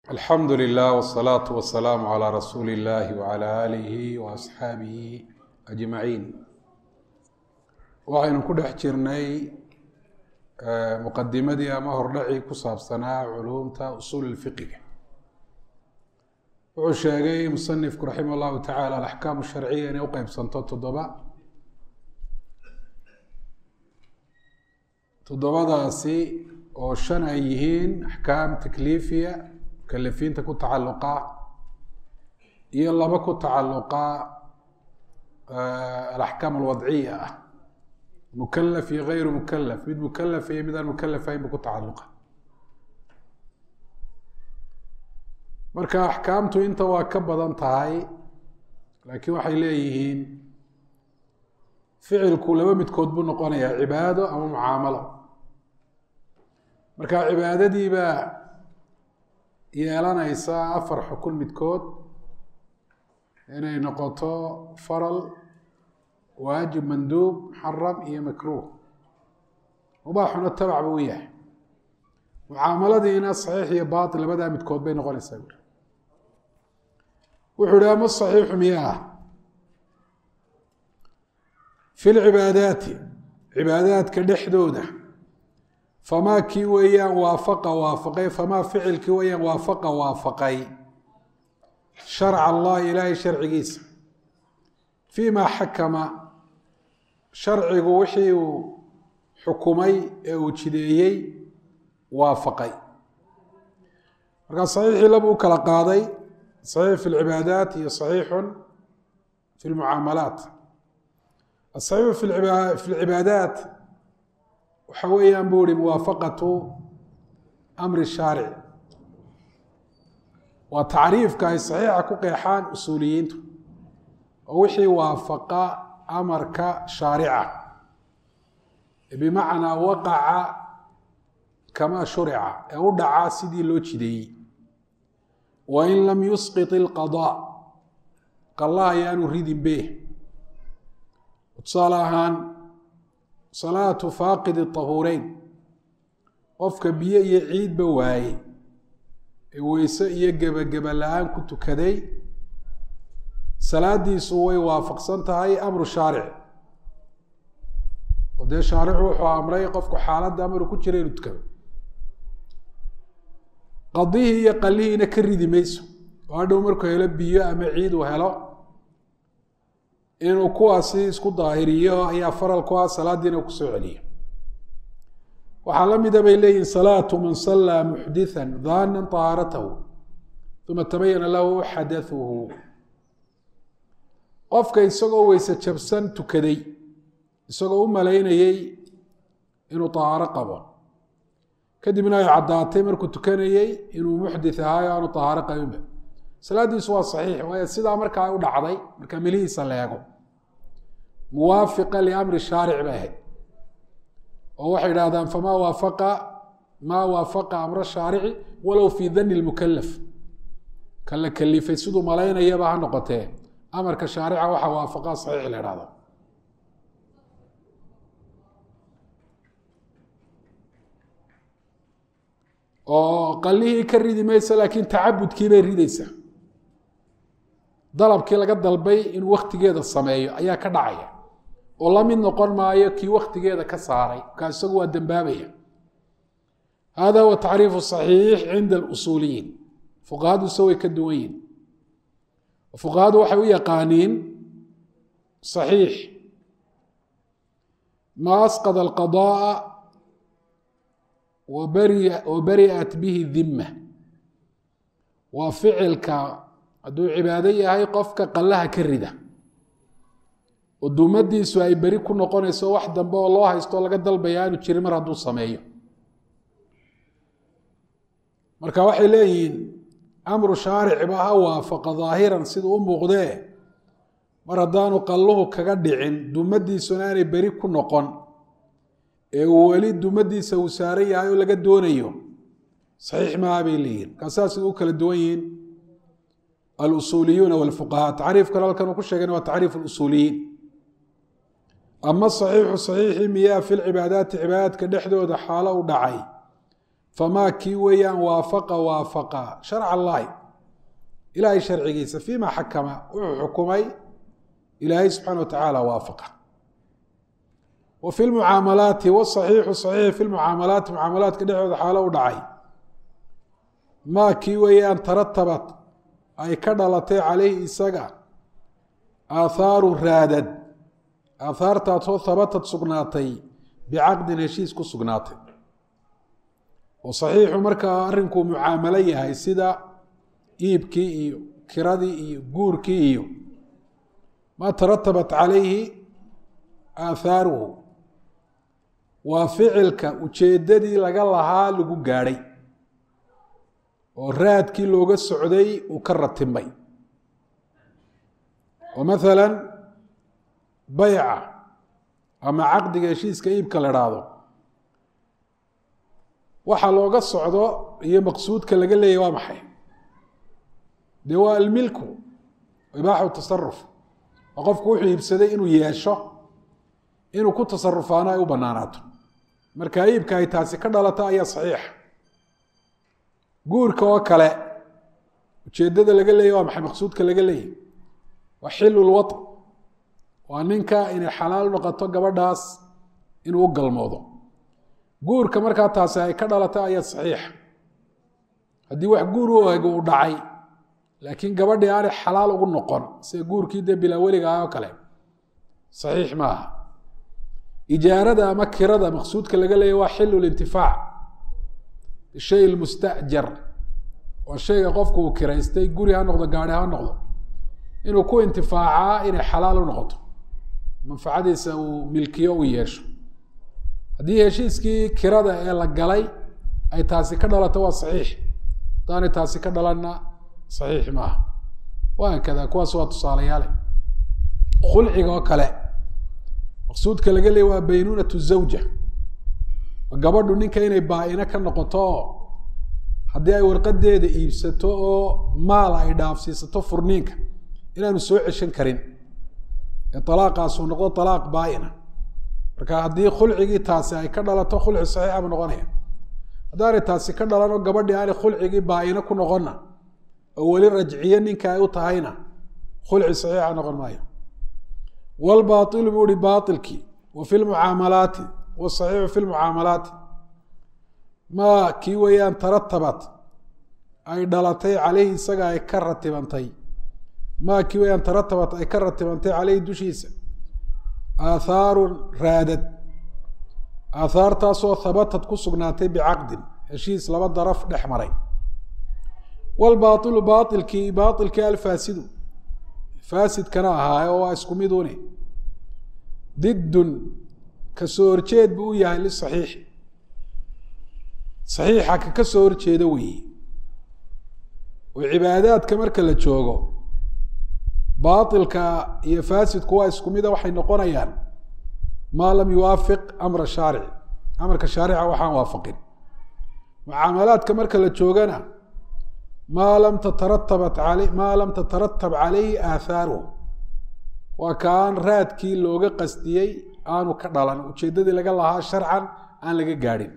الحمد لله والصلاة والسلام على رسول الله وعلى آله وأصحابه أجمعين. waxaynu ku dhex jirnay muqadimadii ama hordhacii ku saabsanaa culuumta usuul fiqiga. wuxuu sheegay musanifku raximah allahu tacaala alaxkaam sharciya inay u qeybsanto toddobadaasi oo shan ay yihiin axkaam takliifiya mukalafiinta ku tacalluqa iyo laba ku tacalluqa alaxkaam alwadciya ah, mukalaf iyo gayru mukalaf, mid mukalaf iyo mid aan mukalafahayn bu ku tacalluqa. marka axkaamtu inta waa ka badan tahay, laakiin waxay leeyihiin ficilku laba midkood buu noqonayaa, cibaado ama mucaamalo. marka cibaadadiibaa yeelanaysa afar xukun midkood, inay noqoto faral, waajib, manduub, muxaram iyo makruuh. mubaaxuna tabac buu yahay. mucaamaladiina saxiix iyo baatil labadaa midkood bay noqonaysaa buuri. wuxuu ihi ama saxiixu miyaa fi lcibaadaati, cibaadaadka dhexdooda, famaa kii weeyaan waafaqa waafaqay, famaa ficilkii weeyaan waafaqa waafaqay sharca allahi ilaahay sharcigiisa, fii maa xakama sharcigu wixii uu xukumay ee uu jideeyey waafaqay. markaa saxiixii laba u kala qaaday, saxiix fi lcibaadaat iyo saxiixun fi lmucaamalaat. asaxiixu fi lcibaadaat waxa weeyaan buu ihi muwaafaqatu amri shaaric, waa tacriifka ay saxiixa ku qeexaan usuuliyiintu, oo wixii waafaqa amarka shaarica, bimacnaa waqaca kamaa shurica, ee u dhaca sidii loo jideeyey. wain lam yusqit ilqadaa, qallaha ayaanu ridin be. tusaale ahaan salaatu faaqidi tahuureyn, qofka biyo iyo ciidba waaye ee weyse iyo gebageba la-aan ku tukaday, salaadiisu way waafaqsan tahay amru shaaric. oo dee shaaricu wuxuu amray qofku xaaladda amaru ku jira inuu tukado. qadihii iyo qalihiina ka ridi mayso, oo hadhow markuu helo biyo ama ciid uu helo inuu kuwaasi isku daahiriyo ayaa faral ku ah, salaadiina kusoo celiyo. waxaa la mida bay leeyihin salaatu man sallaa muxdithan daanan tahaaratahu uma tabayana lahu xadathuhu, qofka isagoo weyse jabsan tukaday, isagoo u malaynayey inuu tahaaro qabo, kadibna ay caddaatay markuu tukanayey inuu muxdith ahaayo aanu tahaaro qabinba, salaadiisu waa saxiix. waayo sidaa markaa u dhacday, markaa milihiisa la eego, muwaafiqa liamri shaaric bay ahayd. oo waxay idhahdaan famaa waafaqa maa waafaqa amra shaarici walow fii dani lmukalaf, kan la kalifay siduu malaynayaba ha noqotee, amarka shaarica waxa waafaqa saxiix la idhahda. oo qalihii ka ridi maysa, laakiin tacabudkii bay ridaysaa. dalabkii laga dalbay inuu waktigeeda sameeyo ayaa ka dhacaya, oo la mid noqon maayo kii waktigeeda ka saaray, kaa isagu waa dembaabaya. hada huwa tacriifu saxiix cinda alusuuliyiin. fuqahadu se way ka duwan yihin. fuqahadu waxay u yaqaaniin saxiix maa asqada alqada'a wa bari'at bihi dimma, waa ficilka hadduu cibaado yahay qofka qallaha ka rida, oo dumadiisu ay beri ku noqonayso, wax dambe oo loo haysto laga dalbaya aanu jirin mar hadduu sameeyo. marka waxay leeyihiin amru shaaricba ha waafaqa daahiran siduu u muuqdee, mar haddaanu qalluhu kaga dhicin, dumadiisuna aanay beri ku noqon, ee uu weli dumadiisa uu saaran yahay oo laga doonayo, saxiix maaha bay leeyihin. markaasaa sida u kala duwan yihiin alusuuliyuuna walfuqahaa. tacriif kale halkan uu ku sheegayna waa tacriif alusuuliyiin. ama saxiixu saxiixii miyaa fi lcibaadaati, cibaadaadka dhexdooda xaalo u dhacay, famaa kii weeyaan waafaqa sharca allaahi ilaahay sharcigiisa fiima xakama wuxuu xukumay ilaahay subxaana watacaala waafaqa wa fi lmucaamalaati wasaxiixu saxiix fi lmucaamalaati mucaamalaadka dhexdooda xaalo u dhacay maa kii weeyaan taratabat ay ka dhalatay calayhi isaga aathaaru raadad aahaartaasoo habatad sugnaatay bicaqdin heshiis ku sugnaatay oo saxiixu markaa arrinkuu mucaamalo yahay sida iibkii iyo kiradii iyo guurkii iyo maa taratabat calayhi aathaaruhu waa ficilka ujeeddadii laga lahaa lagu gaadhay oo raadkii looga socday uu ka ratimay oo maalan bayca ama caqdiga heshiiska iibka la idhaahdo waxa looga socdo iyo maqsuudka laga leeyahy waa maxay dee waa almilku ibaaxu tasaruf oo qofku wuxuu iibsaday inuu yeesho inuu ku tasarufaana ay u banaanaato marka iibka ay taasi ka dhalata ayaa saxiixa guurka oo kale ujeeddada laga leeyahy waa maxay maqsuudka laga leeyahy waa xilu lwad waa ninka inay xalaal noqoto gabadhaas inuu u galmoodo guurka markaa taasi ay ka dhalata ayaa saxiixa haddii wax guur u ego uu dhacay laakiin gabadhii aanay xalaal ugu noqon sida guurkii dee bilaa weliga ah oo kale saxiix maaha ijaarada ama kirada maqsuudka laga leeyahy waa xilu lintifaac shay lmustajar waa shayga qofku uu kiraystay guri ha noqdo gaari ha noqdo inuu ku intifaacaa inay xalaal u noqoto manfacadiisa uu milkiyo u yeesho haddii heshiiskii kirada ee la galay ay taasi ka dhalato waa saxiix hadaanay taasi ka dhalanna saxiix maaha wahaakada kuwaas waa tusaalayaale khulciga oo kale maqsuudka laga leeyay waa baynunatu zawja gabadhu ninka inay baa-ino ka noqoto oo haddii ay warqadeeda iibsato oo maal ay dhaafsiisato furniinka inaanu soo ceshan karin ee alaaqaasuu noqdo alaaq baa-ina marka haddii khulcigii taasi ay ka dhalato khulci saxiixa buu noqonaya haddaanay taasi ka dhalanoo gabadhii aanay khulcigii baa-ino ku noqonna oo weli rajciye ninka ay u tahayna khulci saxiixa noqon maayo walbaailu buu ihi baailkii wa fi lmucaamalaati wasaxiixu fi lmucaamalaati maa kii weeyaan taratabat ay dhalatay caleyhi isaga ay ka ratibantay maa kii weeyaan taratabat ay ka ratibantay caleyhi dushiisa aathaarun raadad aathaartaasoo habatad ku sugnaatay bicaqdin heshiis laba daraf dhex maray walbaailu baailkii alfaasidu faasidkana ahaaye oo waa isku midune diddun kasoo horjeed buu u yahay lisaxiixi saxiixa ka ka soo horjeeda weeye oo cibaadaadka marka la joogo baailka iyo faasidku waa isku mida waxay noqonayaan maa lam yuwaafiq amra shaarici amarka shaarica waxaan waafaqin mucaamalaadka marka la joogana maa lam tataratab calayhi aathaaruhu waa kaan raadkii looga qasdiyey aanu ka dhalan ujeeddadii laga lahaa sharcan aan laga gaadhin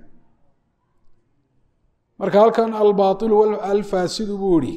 marka halkan albaailu alfaasidu buu ihi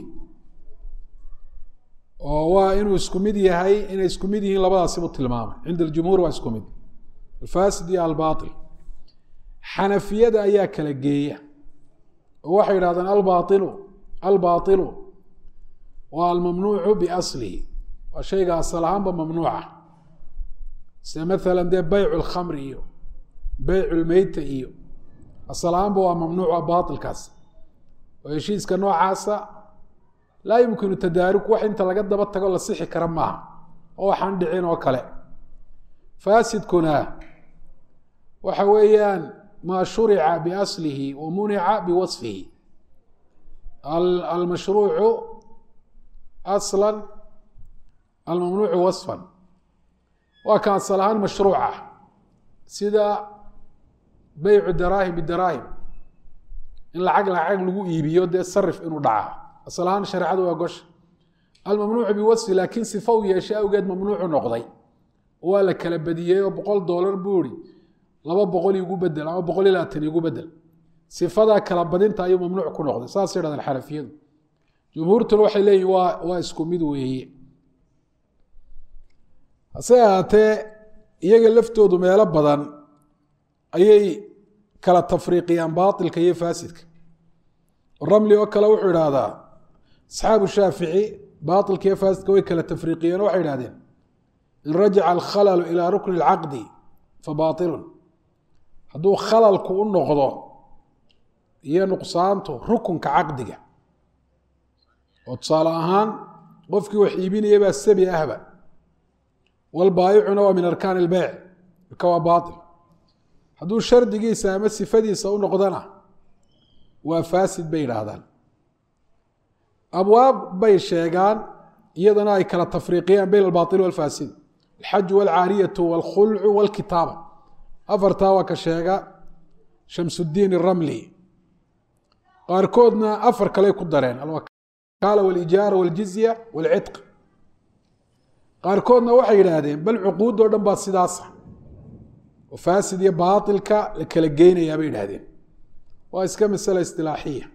oo waa inuu isku mid yahay inay isku mid yihiin labadaasibuu tilmaamay cinda aljumhuur waa isku mid alfaasid iyo albaail xanafiyada ayaa kala geeya oo waxay yidhahdeen albaaطilu waa almamnuucu biaslihi waa shayga asal ahaanba mamnuuca sida maala dee beycu lkhamri iyo beycu lmeyta iyo asal ahaanba waa mamnuuca baailkaas oo heshiiska noocaasa laa yumkinu tadaaruk wax inta laga daba tago la sixi kara maaha oo waxaan dhicin oo kale faasidkuna waxa weeyaan maa shurica biaslihi wa munica biwasfihi almashruucu asla almamnuucu wasfan waa kan asal ahaan mashruuca sida beycu daraahim bidaraahim in lacag lagu iibiyo dee sarif inuu dhaca asal ahaan shareecadu waa gosha almamnuucu biwasfi laakiin sifa u yeeshay awgeed mamnuucu noqday waa la kala badiyey oo $100 buu ihi 200 igu bedel ama 120 igu bedel sifadaa kala badinta ayuu mamnuuc ku noqday saasay yidhahdeen xanafiyadu jumhuurtuna waxay leeyihin waa isku mid weeye hase ahaatee iyaga laftoodu meelo badan ayay kala tafriiqiyaan baatilka iyo faasidka ramli oo kale wuxuu idhaahdaa asxaabu shaafici baatilka iyo faasidka way kala tafriiqiyeen waxay idhahdeen in rajaca alkhalalu ilaa rukni اlcaqdi fabaailun hadduu khalalku u noqdo iyo nuqsaantu rukunka caqdiga oo tusaale ahaan qofkii wax iibinaya baa sabi ahba walbaayicuna waa min arkaan ilbeyc marka waa baail hadduu shardigiisa ama sifadiisa u noqdana waa faasid bay yidhaahdaan abwaab bay sheegaan iyadana ay kala tafriiqiyaan bayn albaail walfaasid alxaju walcaariyatu walkhulcu walkitaaba afartaa waa ka sheega shamsuddiin iramli qaarkoodna afar kaley ku dareen alwakaala walijaara waljizya walcidq qaarkoodna waxay yidhaahdeen bal cuquud oo dhan baa sidaasa oo faasid iyo baailka la kala geynayaa bay yidhahdeen waa iska masala istilaaxiya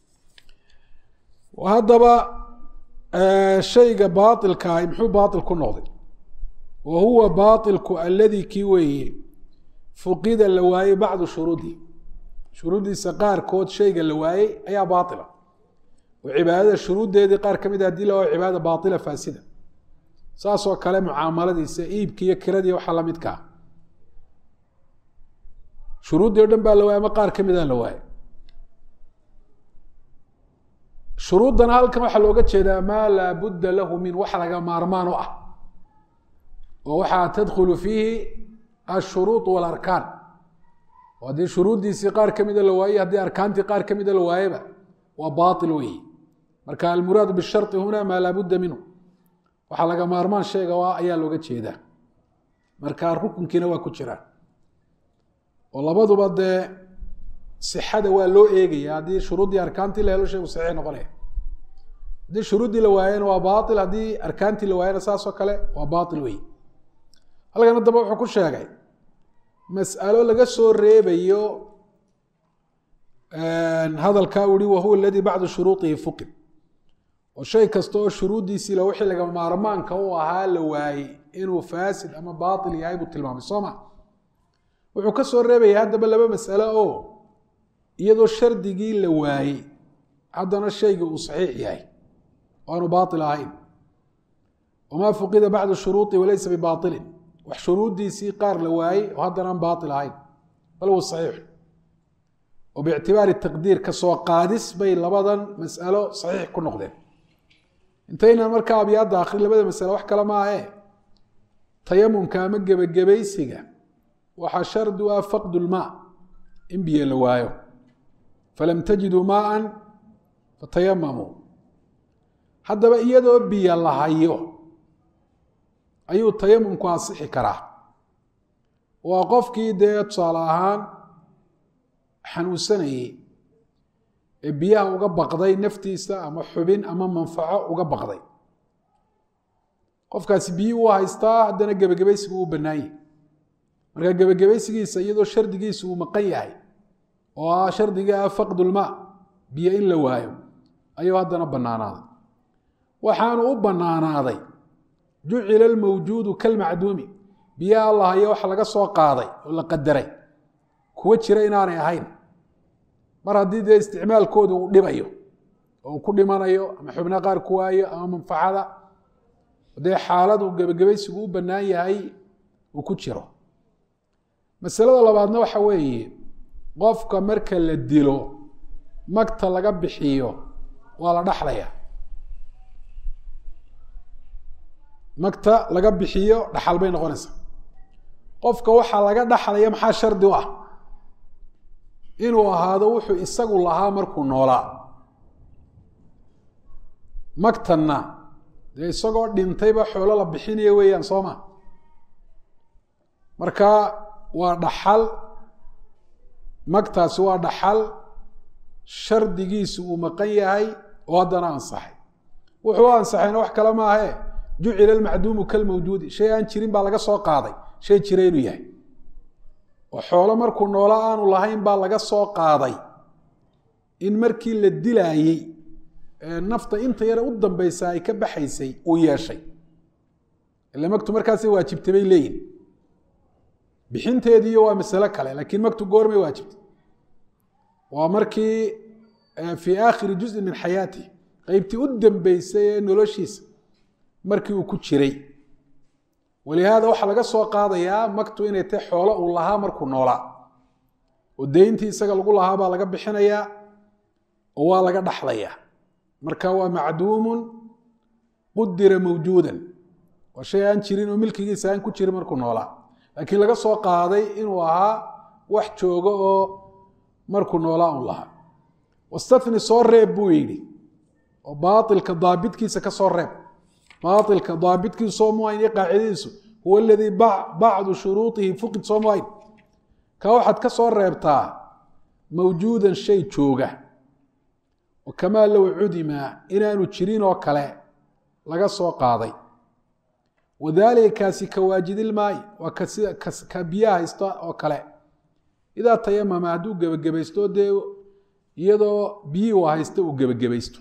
haddaba shayga baailkaahi muxuu baail ku noqday wa huwa baailku aladii kii weeye fuqida la waayey bacdu shuruudi shuruuddiisa qaarkood shayga la waayey ayaa baaila oo cibaadada shuruuddeedii qaar ka mid a hadii la waayo cibaadada baaila faasida saasoo kale mucaamaladiisa iibki iyo kiradii waxaa la midkaa shuruuddii o dhan baa la waayey ama qaar ka mida la waayey shuruuddana halkan waxaa looga jeedaa maa laa budda lahu min wax laga maarmaan u ah oo waxaa tadkhulu fiihi ashuruud walarkaan oo haddii shuruuddiisii qaar ka mida la waayey haddii arkaantii qaar ka mida la waayeba waa baail weeye marka almuraadu bishari huna maa laa budda minhu waxaa laga maarmaan sheega ayaa looga jeedaa marka rukunkiina waa ku jiraan oo labaduba dee sixada waa loo eegaya haddii shuruuddii arkaantii la helo shaygu saxiix noqonaya haddii shuruuddii la waayena waa baail haddii arkaantii la waayena saasoo kale waa baail wey halkan haddaba wuxuu ku sheegay mas'alo laga soo reebayo hadalkaa uhi wahuwa aladii bacdu shuruuihi fuqid oo shay kasta oo shuruuddiisii la wixii laga maarmaanka u ahaa la waayey inuu faasid ama baail yahay buu tilmaamay soo ma wuxuu ka soo reebaya haddaba laba mas'alo oo iyadoo shardigii la waayey haddana shaygii uu saxiix yahay oo aanu baail ahayn wamaa fuqida bacdu shuruuطi walaysa bibaailin wax shuruuddiisii qaar la waayey oo haddana aan baail ahayn bal huwa saxiix oo biictibaari taqdiir ka soo qaadis bay labadan mas'alo saxiix ku noqdeen intaynan markaa abyaadda akhri labada masale wax kale maahe tayamumka ama gebagabaysiga waxaa shardi u ah faqdu lmaa in biyo la waayo falam tajiduu maaan fatayamamuu haddaba iyadoo biyo la hayo ayuu tayamumku ansixi karaa waa qofkii dee tusaale ahaan xanuunsanayey ee biyaha uga baqday naftiisa ama xubin ama manfaco uga baqday qofkaasi biyii u haystaa haddana gebagabaysigu uu bannaanyay marka gebagabaysigiisa iyadoo shardigiisa uu maqan yahay oo ah shardiga ah faqdulmaa biyo in la waayo ayuu haddana bannaanaaday waxaanu u bannaanaaday jucila almawjuudu kalmacduumi biyaha la hayo waxa laga soo qaaday oo la qadaray kuwa jira inaanay ahayn mar haddii dee isticmaalkooda uu dhibayo oo uu ku dhimanayo ama xubna qaar ku waayo ama manfacada dee xaaladu gebagabaysigu u bannaan yahay uu ku jiro masalada labaadna waxa weeye qofka marka la dilo magta laga bixiyo waa la dhaxlaya magta laga bixiyo dhaxal bay noqonaysaa qofka waxaa laga dhaxlaya maxaa shardi u ah inuu ahaado wuxuu isagu lahaa markuu noolaa magtanna dee isagoo dhintayba xoolo la bixinaya weeyaan soo ma marka waa dhaxal magtaasi waa dhaxal shardigiisu uu maqan yahay oo haddana ansaxay wuxuu ansaxayna wax kale maahe jucila almacduumu kalmawjuudi shay aan jirin baa laga soo qaaday shay jira inuu yahay oo xoolo markuu noola aanu lahayn baa laga soo qaaday in markii la dilaayey nafta inta yare u dambaysa ay ka baxaysay uu yeeshay ila magtu markaasay waajibtay bay leeyihin bixinteediiyo waa masalo kale laakiin magtu goormay waajibtay waa markii fii aakhiri juzin min xayaatih qeybtii u dambeysay ee noloshiisa markii uu ku jiray walihaada waxaa laga soo qaadayaa magtu inay tahay xoolo uu lahaa markuu noolaa oo deyntii isaga lagu lahaa baa laga bixinayaa oo waa laga dhaxlayaa marka waa macduumun qudira mawjuudan waa shay aan jirin oo milkigiisa aan ku jirin markuu noolaa laakiin laga soo qaaday inuu ahaa wax joogo oo markuu noolaa un lahaa wastatni soo reeb buu yidhi oo baailka daabitkiisa ka soo reeb baailka daabitkiisu soo muayn iyo qaacidadiisu huwa aladii bacdu shuruuطihi fuqid soo muayn ka waxaad ka soo reebtaa mawjuudan shay jooga oo kamaa low cudima inaanu jirin oo kale laga soo qaaday wadaalika kaasi ka waajidilmaayi waa ka biyaha haysta oo kale idaa tayamama hadduu gebagabaysto dee iyadoo biyihii u haysta uu gebagabaysto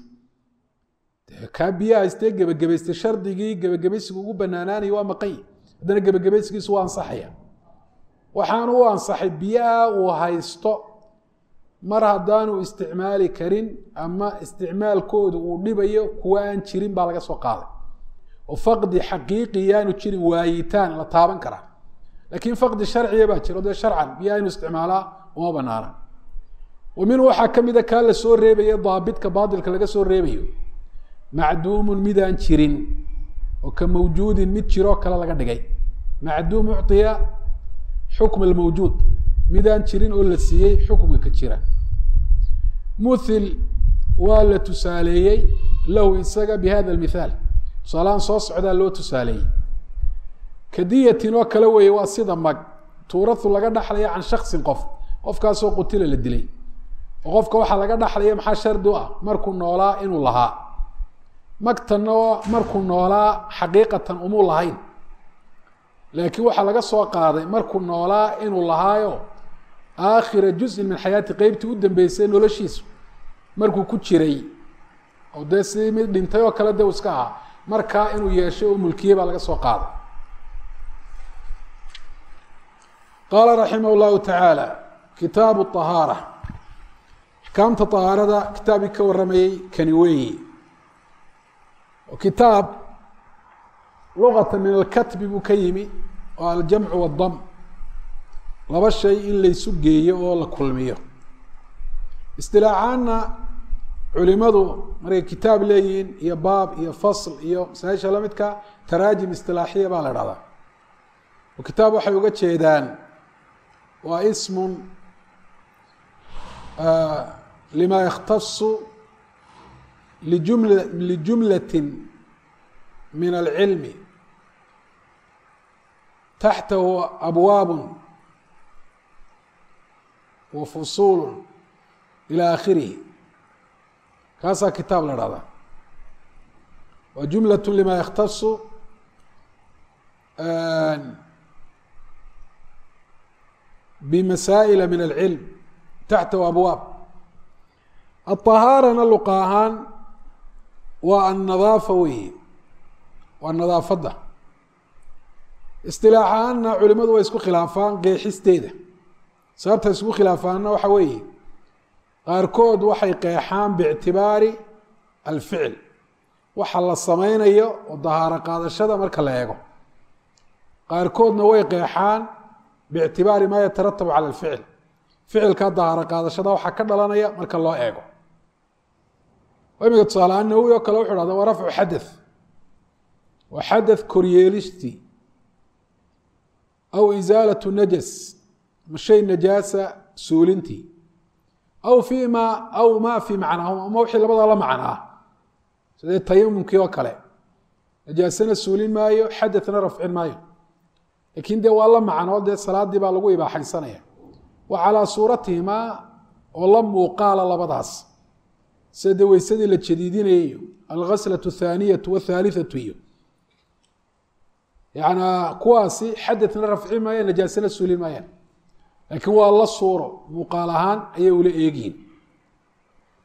kaa biyaha haystee gebagabaystay shardigii gebagabaysigu ugu banaanaanaya waa maqan haddana gebagabaysigiisu waa ansaxaya waxaanu u ansaxay biyaha uu haysto mar haddaanu isticmaali karin ama isticmaalkoodu uu dhibayo kuwa aan jirin baa laga soo qaaday oo faqdi xaqiiqi yaanu jirin waayitaan la taaban karaa laakiin faqdi sharciya baa jiro dee sharcan biyaha inu isticmaalaa uma banaana wa minhu waxaa ka mida kaa la soo reebaya daabitka baatilka laga soo reebayo macduumun midaan jirin oo ka mawjuudin mid jiroo kale laga dhigay macduum ucطiya xukm almawjuud midaan jirin oo la siiyey xukmiga ka jira muthil waa la tusaaleeyey lahu isaga bihada almithaal tusaalahaan soo socdaa loo tusaaleeyey kadiyatin oo kale weeye waa sida mag tuuratu laga dhaxlaya can shaksin qofkaasoo qutila la dilay oo qofka waxaa laga dhaxlaya maxaa shardi u ah markuu noolaa inuu lahaa magtanna markuu noolaa xaqiiqatan umuu lahayn laakiin waxaa laga soo qaaday markuu noolaa inuu lahaayo aakhira juzin min xayaati qeybtii u dambeysay noloshiisu markuu ku jiray oo dee sidii mid dhintay oo kale de u iska ahaa markaa inuu yeeshay oo mulkiyey baa laga soo qaaday qaala raximah llahu tacaala kitaabu ahaara axkaamta ahaarada kitaabii ka warramayey kani weeyi kitaab luqata min alkatbi buu ka yimi oo aljamcu waddam laba shay in laysu geeyo oo la kulmiyo istilaacaanna culimadu markay kitaab leeyihiin iyo baab iyo fasl iyo masaa-isha la midka taraajim istilaaxiya baa la dhahdaa oo kitaab waxay uga jeedaan waa ismun lima yakhtasu lijumlatin min alcilmi taxtahu abwaab wa fusuul ilى akhirihi kaasaa kitaab la dhahdaa waa jumlaة lima yakhtasu bimasaa'ila min alcilm taxtahu abwaab aطahaarana luqa ahaan waa annadaafa weeye waa nadaafadda istilaax ahaanna culimadu way isku khilaafaan qeexisteeda sababta isku khilaafaanna waxa weeye qaarkood waxay qeexaan biictibaari alficil waxa la sameynayo oo dahaaro qaadashada marka la eego qaarkoodna way qeexaan biictibaari maa yataratabu cala alficil ficilka dahaaro qaadashada waxaa ka dhalanaya marka loo eego imika tusaaleahaan nawowi oo kale wuxu hahda waa rafcu xadath waa xadath koryeelistii aw isaalatu najas ma shay najaasa suulintii aw fi ma aw ma fii macnaahum ama wixii labadaa la macnaa sidee tayamumkii oo kale najaasana suulin maayo xadathna rafcin maayo lakiin dee waa la macnoo dee salaadii baa lagu ibaaxaysanaya wa calaa suuratihimaa oo la muuqaala labadaas sida dee weysadii la jadiidinayay iyo alghaslatu athaaniyatu wathaalithatu iyo yana kuwaasi xadathna rafcin maayaan najaasana suulin maayaan laakiin waa la suuro muuqaal ahaan ayay ula eegyihin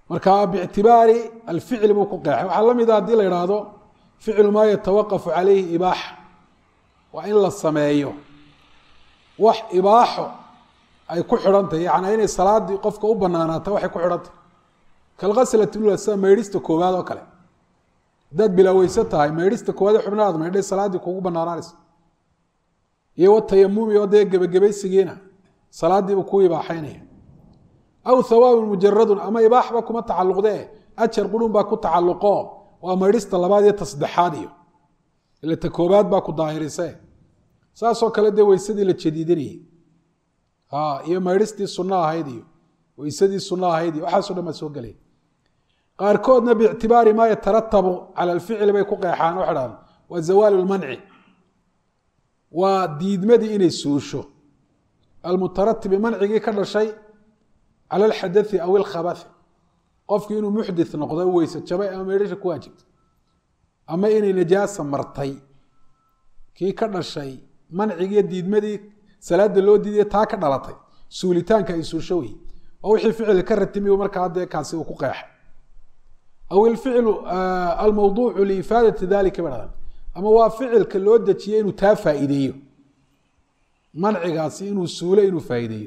marka biictibaari alficl buu ku qeexay waxaa la mid ah haddii la idhaahdo ficlu maa yatawaqafu calayhi ibaaxa waa in la sameeyo wax ibaaxo ay ku xidhantahy yacnaa inay salaadii qofka u banaanaata waxay ku xidhantahy kalghaslati lula sida maydhista koowaad oo kale haddaad bilaaweysa tahay maydhista koowaad ee xubnahaad maydhay salaaddii kugu banaanaanaysa iyo watayamumi oo dee gebagabaysigiina salaadiibu kuu ibaaxaynaya aw hawaabun mujaradun ama ibaaxba kuma tacalluqdee ajar qurun baa ku tacalluqo waa maydhista labaad iyo ta saddexaad iyo ila ta koobaad baa ku daahirise saasoo kale dee weysadii la jadiidinayay iyo maydhistii sunno ahayd iyo weysadii sunno ahayd iyo waxaaso dhan baa soo gelay qaarkoodna biictibaari maa yataratabu cala alficli bay ku qeexaan waxay dhahdaan waa zawaalu lmanci waa diidmadii inay suusho almutaratibi mancigii ka dhashay cala alxadai aw ilkhabathi qofkii inuu muxdit noqdo u weyse jabay ama meydhasha ku waajibtay ama inay najaasa martay kii ka dhashay mancigiiyo diidmadii salaada loo diiday taa ka dhalatay suulitaanka ay suusho wey oo wixii ficil ka ratimiy markaa dee kaasi uu ku qeexay aw ilficlu almawduucu liifaadati dalika badhadan ama waa ficilka loo dejiyey inuu taa faa'iideeyo mancigaasi inuu suulo inuu faa'iideeyo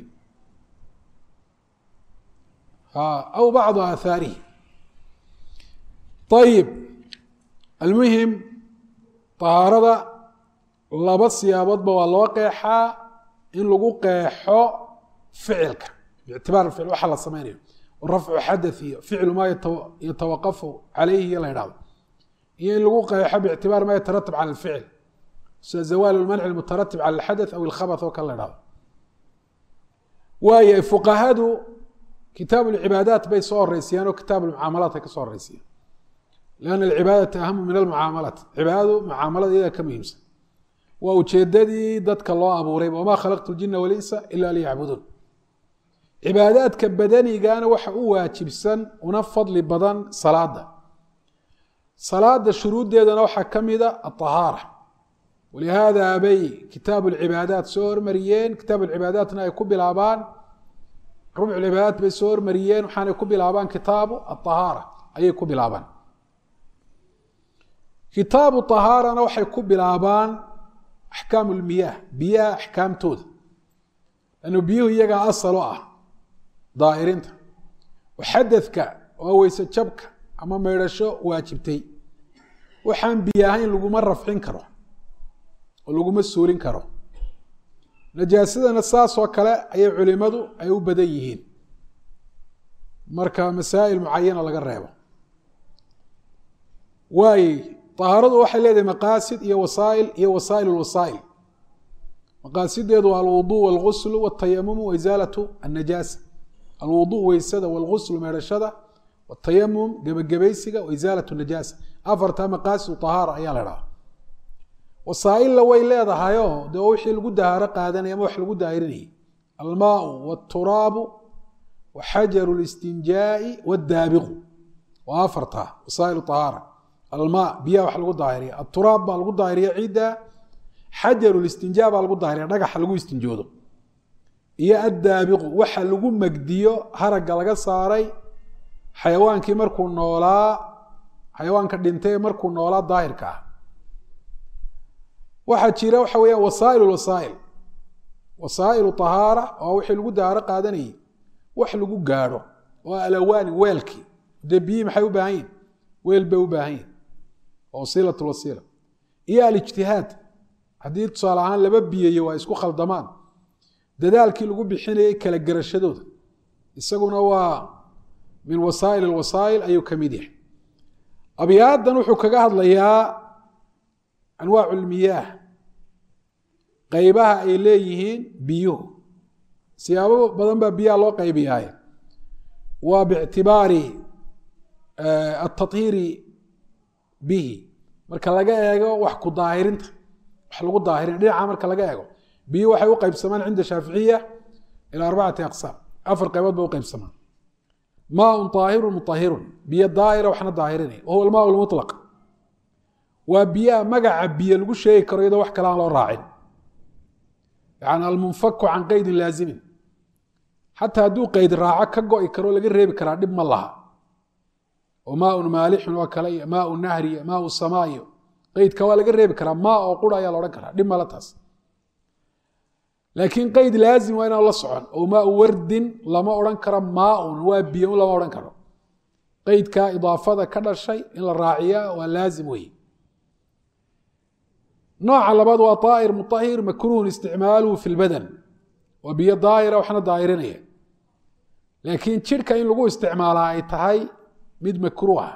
aw bacdu aahaarihi ayib almuhim tahaarada laba siyaaboodba waa loo qeexaa in lagu qeexo ficilka biictibaar ficil waxa la samaynayo rafcu xadath iyo ficlu maa yatawaqafu calayhi la idhahdo iyo in lagu qeexo biictibaar maa yataratab cala alficil sida zawaalu lmanci almutaratib cala alxadath aw ilkhabath oo kale la idhahdo waayo fuqahadu kitaab lcibaadaat bay soo horeysiyaan oo kitaab lmucaamalaat ay ka soo horeysiyaan lianna alcibaadata ahamu min almucaamalaat cibaadadu mucaamalada iyadaa ka muhiimsan waa ujeedadii dadka loo abuuray wamaa khalaqtu ljina walinsa ila liyacbuduun cibaadaadka badanigana waxa u waajibsan una fadli badan salaada salaada shuruuddeedana waxaa ka mida aطahaara walihaada bay kitaab lcibaadaat soo hormariyeen kitaab lcibaadaatna ay ku bilaabaan rubc cibaadaat bay soo hormariyeen waxaanay ku bilaabaan kitaabu aطahaara ayay ku bilaabaan kitaabu طahaarana waxay ku bilaabaan axkaam lmiyaah biyaha axkaamtooda lannu biyuhu iyagaa asal o ah daa'irinta xadadka waa weyse jabka ama maydhasho waajibtay waxaan biyo ahayn laguma rafcin karo oo laguma suulin karo najaasadana saasoo kale ayay culimadu ay u badan yihiin marka masaa'il mucayana laga reebo waaye طahaaradu waxay leedahay maqaasid iyo wasaa'il iyo wasaa'il اlwasaa'il maqaasideedu waa alwuضuء wاlgusl wالtayamum waisaalatu الnajaasa alwuضuء weysada wاlgusl meedhashada wالtayamum gebagabaysiga waisaalatu الnajaasa afartaa maqaasid طahaara ayaa la dhaha wasaa'illa way leedahayoo dee wixii lagu dahaaro qaadanaya ama wax lagu daahirinayay almaau wاturaabu waxajaru اlistinjaaءi wاdaabiqu waa afartaa wasaa'il طahaara almaa biyaha wax lagu daahiriya aturaab baa lagu daahiriya ciidda xajaru listinjaa baa lagu daahiriya dhagaxa lagu istinjoodo iyo addaabiqu waxa lagu magdiyo haragga laga saaray xayawaankii markuu noolaa xayawaanka dhintay markuu noolaa daahirka ah waxaa jira waxa weeyaan wasaa'il wasaa'il wasaa'ilu طahaara oo wixii lagu daaharo qaadanayay wax lagu gaadho oo alawaani weelkii dee biyihii maxay u baahan yihin weel bay u baahan yihin wasiilat wasiila iyo alijtihaad haddii tusaale ahaan laba biyayo waa isku khaldamaan dadaalkii lagu bixinayay kala garashadooda isaguna waa min wasaa'il alwasaa'il ayuu ka mid yahay abyaadan wuxuu kaga hadlayaa anwaacu lmiyaah qeybaha ay leeyihiin biyuhu siyaabo badan baa biyaha loo qaybiyaaye waa biictibaari atahiiri bihi marka laga eego wax ku daahirinta wax lagu daahirin dhinaca marka laga eego biyo waxay u qaybsamaan cinda shaaficiya ilaa 4 aqsaam 4 qaybood bay u qaybsamaan maaun طaahirun muطahirun biyo daahira waxna daahirinaya wahuwa almaa lmuطlaq waa biyaha magaca biyo lagu sheegi karo iyadoo wax kale aan loo raacin yani almunfaku can qeydin laazimin xataa hadduu qeyd raaco ka go'i karo laga reebi karaa dhib ma laha oo maa maalixun oo kale iyo maa nahri iyo maa samaa iyo qeydka waa laga reebi karaa maa oo qura ayaa la odhan karaa dhib mala taas laakiin qeyd laazim waa inaan la socon oo maa wardin lama odhan karo maaun waa biyo lama odhan karo qeydka idaafada ka dhashay in la raaciya waa laazim weeye nooca labaad waa طaahir muطahir makruhun isticmaaluhu fi lbadan waa biyo daahira waxna daahirinaya laakiin jidhka in lagu isticmaalaa ay tahay mid makruuha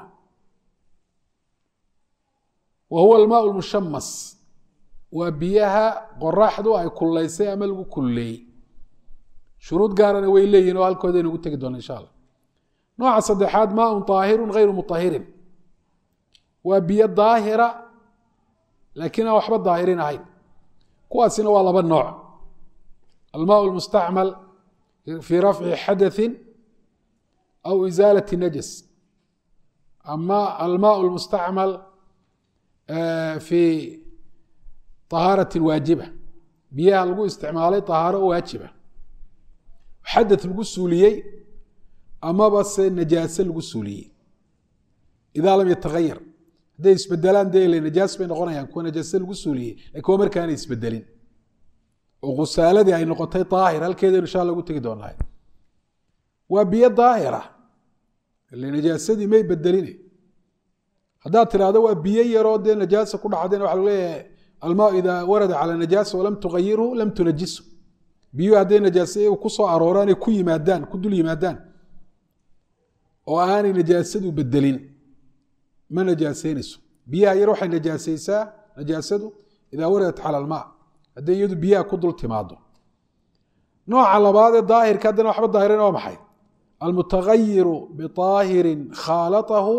wa huwa almaa lmushamas waa biyaha qoraxdu ay kululeysay ama lagu kululeeyey shuruud gaarana way leeyihin oo halkooda inugu tegi doona insha allah nooca saddexaad maaun طaahirun غayru muطahirin waa biyo daahira laakiin aan waxba daahirin ahayn kuwaasina waa laba nooc almaa lmustacmal fii rafci xadaثi aw isaalaةi najas ama almaa lmustacmal fii طahaaraةi waajiba biyaha lagu isticmaalay طahaaro waajiba xadaث lagu suuliyey amaba se najaase lagu suuliyey idaa lam yatagayar hadday isbedelaan dee najaas bay noqonayaan kuwa najaase lagu suuliyey lakin waa markaanay isbedelin oo khusaaladii ay noqotay daahir halkeedaynu insha alla ugu tegi doonaa waa biyo daahira ile najaasadii may bedeline haddaad tidhaahdo waa biyo yaroo dee najaasa ku dhacdeen waxa lagu leeyahay almaa idaa warada cala najaasa walam tugayirhu lam tunajisu biyuhu hadday najaase iyagu ku soo arooraanay ku yimaadaan ku dul yimaadaan oo aanay najaasadu bedelin ma najaaseynayso biyaha yar waxay najaasaysaa najaasadu idaa waradat cala almaa hadday iyadu biyaha ku dul timaado nooca labaadee daahirka haddana waxba daahirin waa maxay almutagayiru biطaahirin khaalatahu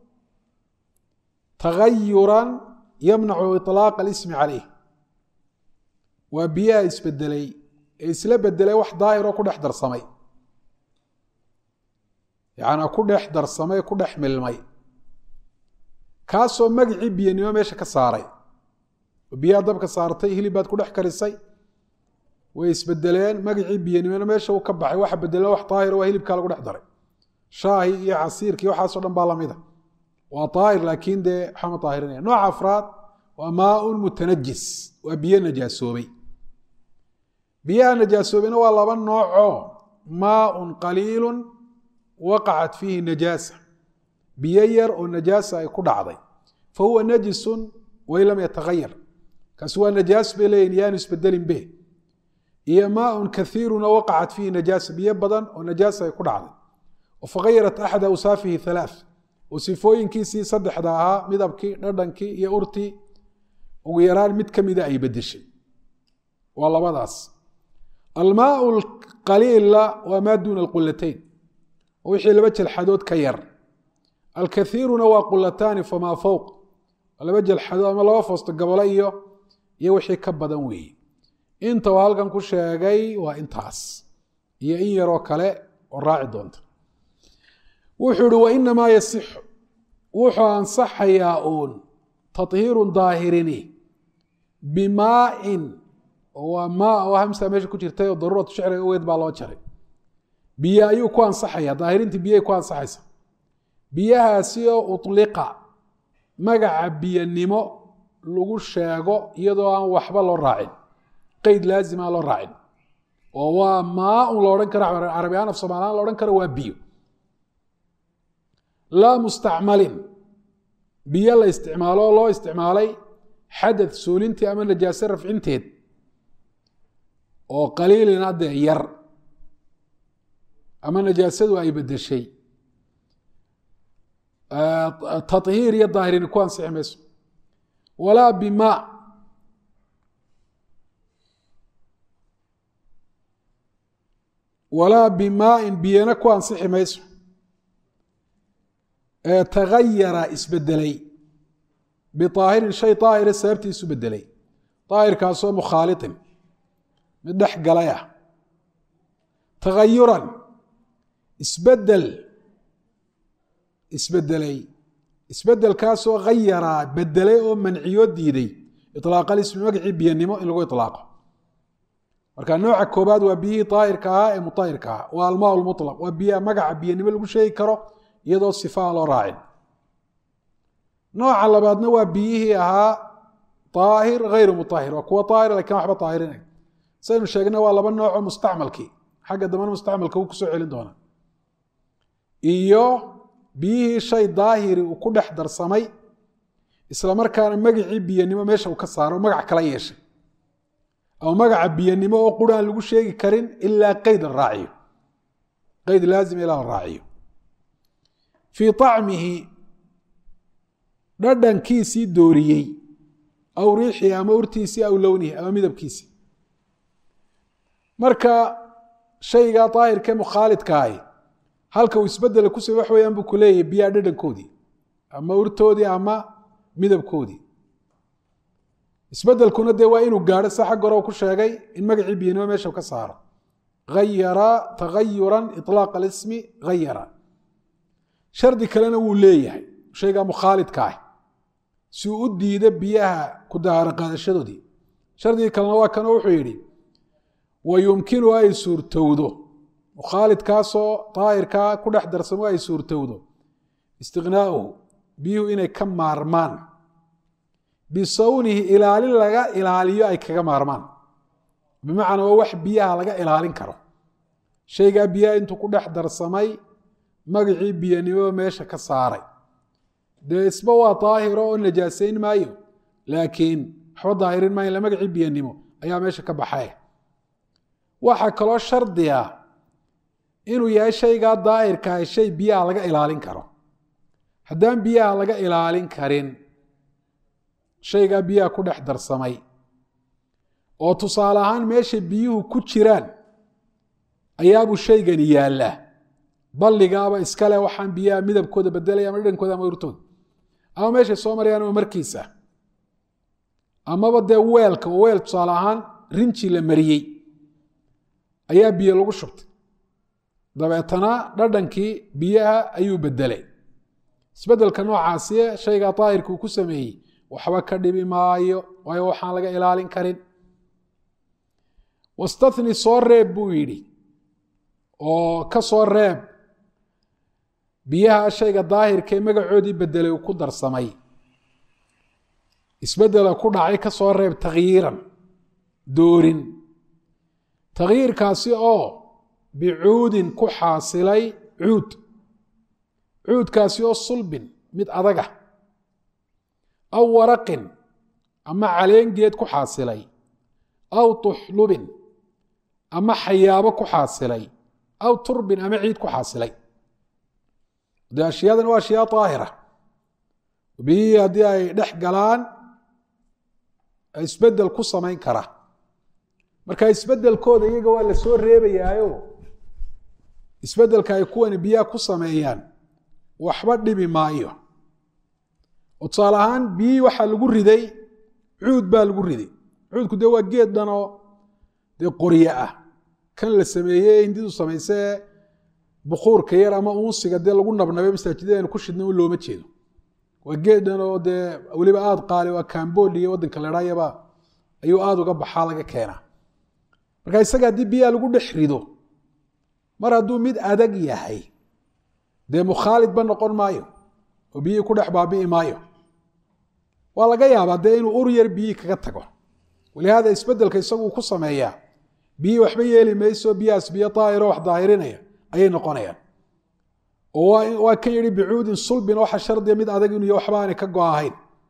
tagayuran yamnacu iطlaaqa alismi calayh waa biyaha isbedelay ee isla bedelay wax daahiroo ku dhex darsamay yacnaa ku dhex darsamay ku dhex milmay kaasoo magacii biyanimo meesha ka saaray oo biyaha dabka saartay hilib baad ku dhex karisay way isbedeleen magacii biyanimona meesha uu ka baxay waxa bedeleen wax daahir waa hilibkaa lagu dhex daray shaahi iyo casiirkii waxaasoo dhan baa lamida waa daahir laakiin dee waxama daahirinaya nooca afraad waa maaun mutanajis waa biyo najaasoobay biyaha najaasoobeyna waa laba noocoo maaun qaliilu waqacat fiihi najaasa biyo yar oo najaasa ay ku dhacday fa huwa najisun wain lam yatagayar kaasi waa najaas bay leeyihin yaanu isbedelin be iyo maaun kaiiruna waqacat fiihi najaasa biyo badan oo najaasa ay ku dhacday oo fagayarat axada awsaafihi halaaث oo sifooyinkiisii saddexda ahaa midabkii dhadhankii iyo urtii ugu yaraan mid ka mida ay bedeshay waa labadaas almaau qaliila waa maa duuna alqulatayn oo wixii laba jalxadood ka yar alkaiiruna waa qulataani famaa fowq laba jalxadood ama laba foosto gabolo iyo wixii ka badan weeye inta uu halkan ku sheegay waa intaas iyo in yaroo kale oo raaci doonta wuxuu ihi wainamaa yasixu wuxuu ansaxayaa uun tahiirun daahirini bimaain waa maa oo hamsa meesha ku jirtay oo daruuratu shicriga ugeed baa loo jaray biyo ayuu ku ansaxaya daahirintii biyahay ku ansaxaysa biyahaasi oo uطliqa magaca biyanimo lagu sheego iyadoo aan waxba loo raacin qeyd laazim aan loo raacin oo waa maa un la odhan kara carabi ahaan af soomaliaan la odhan karo waa biyo laa mustacmalin biyo la isticmaalo oo loo isticmaalay xadad suulintii ama najaase rafcinteed oo qaliilin haddee yar ama najaasadu ay bedeshay tahiir iyo daahirini ku ansixi mayso walaa bimaa walaa bimaain biyana ku ansixi mayso tagayara isbedelay biaahirin shay aahira sababtii isu bedelay aahirkaasoo mukhaaliطin mid dhex galay ah tagayuran isbedelay isbedelkaasoo hayara bedelay oo manciyo diiday iطlaaqalismi magacii biyanimo in lagu iطlaaqo marka nooca koobaad waa biyihii aahirka ahaa ee muطahirka ahaa waa almaa mulaq waa biyaha magaca biyanimo lagu sheegi karo iyadoo sifa aan loo raacin nooca labaadna waa biyihii ahaa طaahir غayru muطahir waa kuwa طaahir lakin waxba طaahirinay saynu sheegna waa laba nooco mustacmalkii xagga dambana mustacmalka uu kusoo celin doonaa iyo biyihii shay daahiri uu ku dhex darsamay isla markaana magacii biyanimo meesha uu ka saaro magac kala yeeshay ama magaca biyanimo oo quraan lagu sheegi karin ilaa qayd raaciyo qayd laazim ilaa raaciyo fii طacmihi dhadhankiisii dooriyey aw riixii ama urtiisii aw lownihi ama midabkiisii marka shaygaa daahirkee mukhaalidkaahi halka uu isbedela ku samey wax weyaan buu ku leeyahay biyaha dhadhankoodii ama urtoodii ama midabkoodii isbedelkuna dee waa inuu gaadho sa xag hore ku sheegay in magacii biyanimo meesha ka saaro ayara tagayuran iطlaaq اlismi hayara shardi kalena wuu leeyahay shaygaa mukhaalidka ah si uu u diido biyaha ku dahaaro qaadashadoodii shardigii kalena waa kanoo wuxuu yidhi wayumkinu ay suurtowdo mukhaalidkaasoo daahirkaa ku dhex darsamo ay suurtowdo istiqnaa'uhu biyuhu inay ka maarmaan bisawnihi ilaalin laga ilaaliyo ay kaga maarmaan bimacnaa waa wax biyaha laga ilaalin karo shaygaa biyaha intuu ku dhex darsamay magacii biyanimo meesha ka saaray dee isba waa daahiro oo najaasayn maayo laakiin waxba daahirin maayo ila magacii biyanimo ayaa meesha ka baxay waxaa kaloo shardi ah inuu yahay shaygaa daahirkaah shay biyaha laga ilaalin karo haddaan biyaha laga ilaalin karin shaygaa biyaha ku dhex darsamay oo tusaale ahaan meesha biyuhu ku jiraan ayaabuu shaygani yaallaa balligaaba iskale waxaan biyaha midabkooda bedelaya ama dhadhankooda ama urtooda ama meeshay soo marayaan ama markiisa amaba dee weelka oo weel tusaale ahaan rinji la mariyey ayaa biyo lagu shubtay dabeetana dhadhankii biyaha ayuu bedelay isbedelka noocaasiye shaygaa daahirka uu ku sameeyey waxba ka dhibi maayo waayo waxaan laga ilaalin karin wastahni soo reeb buu yidhi oo ka soo reeb biyaha shayga daahirkae magacoodii bedelay uu ku darsamay isbedela ku dhacay ka soo reeb takhyiiran doorin takhyiirkaasi oo bicuudin ku xaasilay cuudkaasi oo sulbin mid adaga aw waraqin ama caleengeed ku xaasilay aw tuxlubin ama xayaabo ku xaasilay aw turbin ama ciid ku xaasilay de ashiyaadan waa ashyaa daahira biyihii haddii ay dhex galaan isbedel ku samayn kara marka isbedelkooda iyaga waa la soo reebayaayo isbedelka ay kuwani biyaha ku sameeyaan waxba dhibi maayo oo tusaale ahaan biyihii waxaa lagu riday cuud baa lagu riday cuudku dee waa geed dhan oo dee qorye ah kan la sameeyey hindidu samaysee bukuurka yar ama uunsiga dee lagu nabnabay masaajidadaynu ku shidna in looma jeedo waa geed dhan oo dee weliba aada qaali waa cambodia waddanka ledhaayaba ayuu aada uga baxaa laga keenaa marka isaga haddii biyaha lagu dhex rido mar hadduu mid adag yahay dee mukhaalidba noqon maayo oo biyihii ku dhex baabi'i maayo waa laga yaabaa dee inuu ur yar biyihii kaga tago walihaada isbedelka isaguu ku sameeyaa biyihii waxba yeeli mayso biyahaas biyo daahiro wax daahirinaya ayay noqonayaan oo waa kan yihi bicuudin sulbin waxa shardiga mid adag inuu waxba aanay ka go-ahayn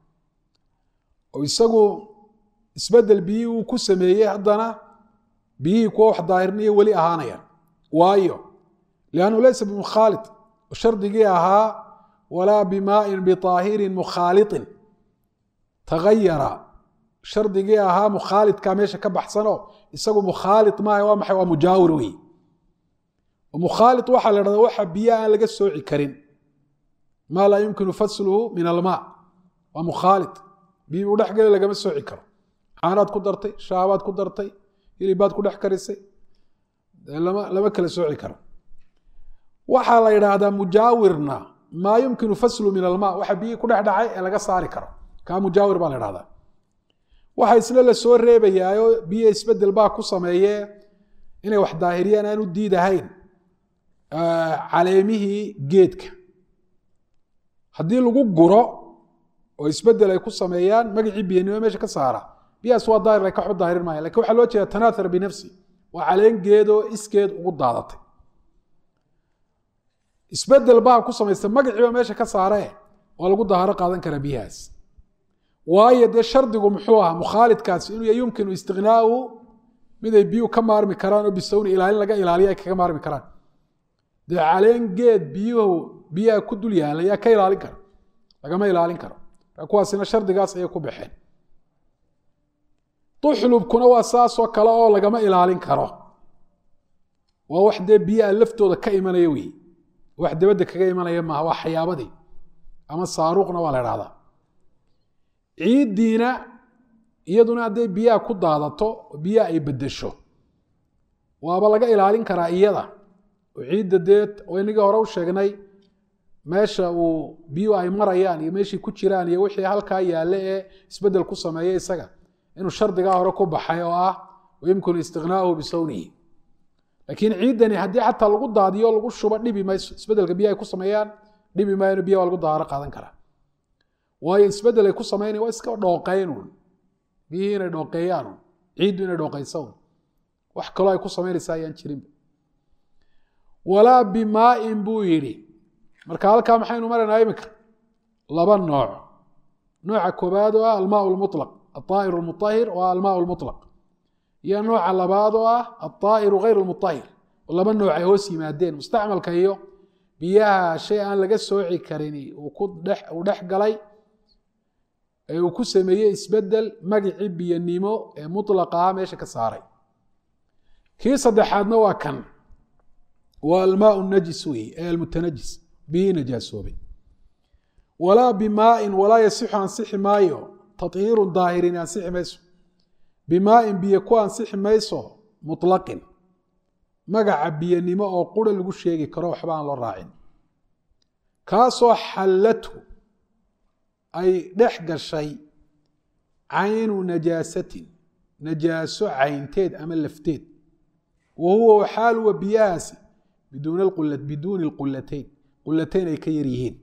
oo isagu isbedel biyihii uu ku sameeyey haddana biyihii kuwa wax daahirinayo weli ahaanayaan waayo liannahu laysa bimukhaalid shardigii ahaa walaa bimaain biطaahirin mukhaaliطin tagayara shardigii ahaa mukhaalidkaa meesha ka baxsanoo isagu mukhaalid maaha waa maxay waa mujaawir wey mukhaalid waxaa la dhahdaa waxa biyaha aan laga sooci karin maa laa yumkinu fasluhu min almaa waa mukhaalid biyii uu dhex geli lagama sooci karo caanaad ku dartay shaabaad ku dartay hilibaad ku dhex karisay lama kala sooci karo waxaa la yidhaahdaa mujaawirna maa yumkinu fasluhu min almaa waxa biyihii ku dhex dhacay ee laga saari karo kaa mujaawir baa la dhahdaa waxa isna la soo reebayaayo biyo isbedel baa ku sameeye inay wax daahiriyaan aan u diidahayn caleemihii geedka haddii lagu guro oo isbedel ay ku sameeyaan magacii biyanimo meesha ka saara biyaas waa daahir ay ka xud daahirin maayo laakiin waxaa loo jeeda tanaathar binafsi waa caleengeedoo iskeed ugu daadatay isbedel baa ku samaysta magaciiba meesha ka saaree waa lagu daaharo qaadan karaa biyahaas waayo dee shardigu muxuu ahaa mukhaalidkaasi inuu yumkinu istiqnaau mid ay biyuhu ka maarmi karaan oo bisawni ilaalin laga ilaaliyo ay kaga maarmi karaan dee caleengeed biyaha ku dul yaala yaa ka ilaalin kara lagama ilaalin karo kuwaasina shardigaas ayay ku baxeen tuxlubkuna waa saasoo kale oo lagama ilaalin karo waa wax dee biyaha laftooda ka imanaya wey wax dabadda kaga imanaya maaha waa xayaabadii ama saaruuqna waa la idhahdaa ciiddiina iyaduna hadday biyaha ku daadato oo biyaha ay beddesho waaba laga ilaalin karaa iyada oo ciidda dee oo inagii hore u sheegnay meesha uu biyuhu ay marayaan iyo meeshii ku jiraan iyo wixii halkaa yaalle ee isbeddel ku sameeyey isaga inuu shardigaa hore ku baxay oo ah wayumkinu istiqnaa'uhu bisawnihi laakiin ciiddani haddii xataa lagu daadiyo lagu shubo dhibi mayso isbeddelka biyaha ay ku sameeyaan dhibi maayo biyaha waa lagu daaharo qaadan karaa waayo isbeddel ay ku sameynaya waa iska dhooqeynuun biyihii inay dhooqeeyaanuun ciiddu inay dhooqeysaun wax kaloo ay ku samaynaysaa ayaan jirinba walaa bimaa'in buu yidhi marka halkaa maxaynu maraynaa iminka laba nooc nooca koobaad oo ah almaa lmutlaq alطaahir almutahir oo ah almaa lmutlaq iyo nooca labaad oo ah alطaahiru غayr lmutahir oo laba nooc ay hoos yimaadeen mustacmalka iyo biyaha shay aan laga sooci karin uu dhex galay ee uu ku sameeyey isbedel magacii biyanimo ee mutlaqa ah meesha ka saaray kii saddexaadna waa kan waa almaa najis wey ee almutanajis biyihii najaasoobay walaa bimaa'in walaa yasixu ansixi maayo tahiirun daahirin ansixi mayso bimaa'in biyo ku ansixi mayso mutlaqin magaca biyanimo oo qura lagu sheegi karo waxba aan loo raacin kaasoo xallatu ay dhex gashay caynu najaasatin najaaso caynteed ama lafteed wa huwa xaal wa biyahaasi biduuni lqulatayn qulatayn ay ka yar yihiin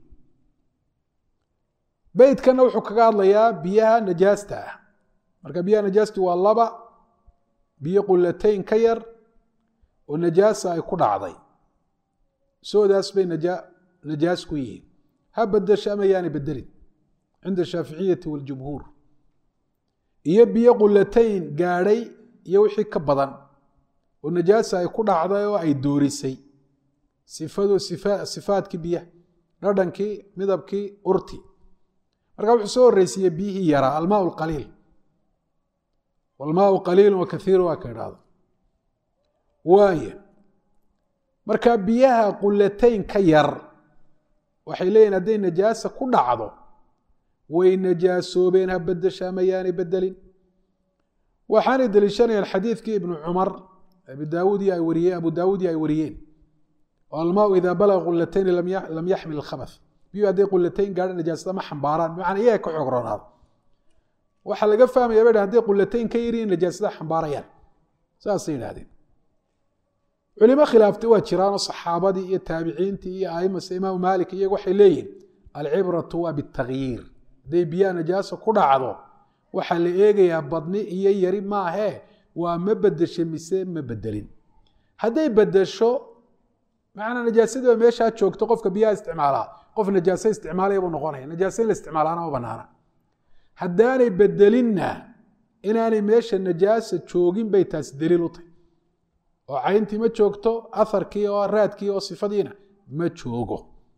beydkana wuxuu kaga hadlayaa biyaha najaasta ah marka biyaha najaastu waa laba biyo qulatayn ka yar oo najaasa ay ku dhacday soodaas bay najaas ku yihiin ha bedesho ama yaani bedelin cinda ashaaficiyati waljumhuur iyo biyo qulatayn gaadhay iyo wixii ka badan oo najaasa ay ku dhacday oo ay doorisay sifaadkii biyaha dhadhankii midabkii urti marka wuxuu soo horreysiiyey biyihii yaraa almaa qaliil walmaau qaliilu wa kaiiru waa ka idhaahdo waaya marka biyaha qulatayn ka yar waxay leeyihin hadday najaasa ku dhacdo way najaasoobeen ha bedesha ama yaanay bedelin waxaanay deliishanayaan xadiidkii ibnu cumar abu daawuudi ay wariyeen oo almaau idaa balaga qulatayni lam yaxmil khabath biyuhu hadday qulatayn gaadho najaasada ma xambaaraan bimacnaa iyaga ka xoog roonaado waxaa laga fahmaya bay hadday qulatayn ka yariin najaasada xambaarayaan saasay yidhahdeen culimo khilaaftay waa jiraanoo saxaabadii iyo taabiciintii iyo aimasa imaamu maalik iyagu waxay leeyihin alcibratu waa bitagyiir hadday biyaha najaasa ku dhacdo waxaa la eegayaa badni iyo yari maahee waa ma bedeshe mise ma bedelin hadday bedesho macnaa najaasadii ba meeshaa joogto qofka biyaha isticmaalaa qof najaase isticmaalaya buu noqonaya najaase in la isticmaalaana ma banaana haddaanay bedelinna inaanay meesha najaasa joogin bay taasi daliil u tahay oo cayntii ma joogto aharkii oo raadkii oo sifadiina ma joogo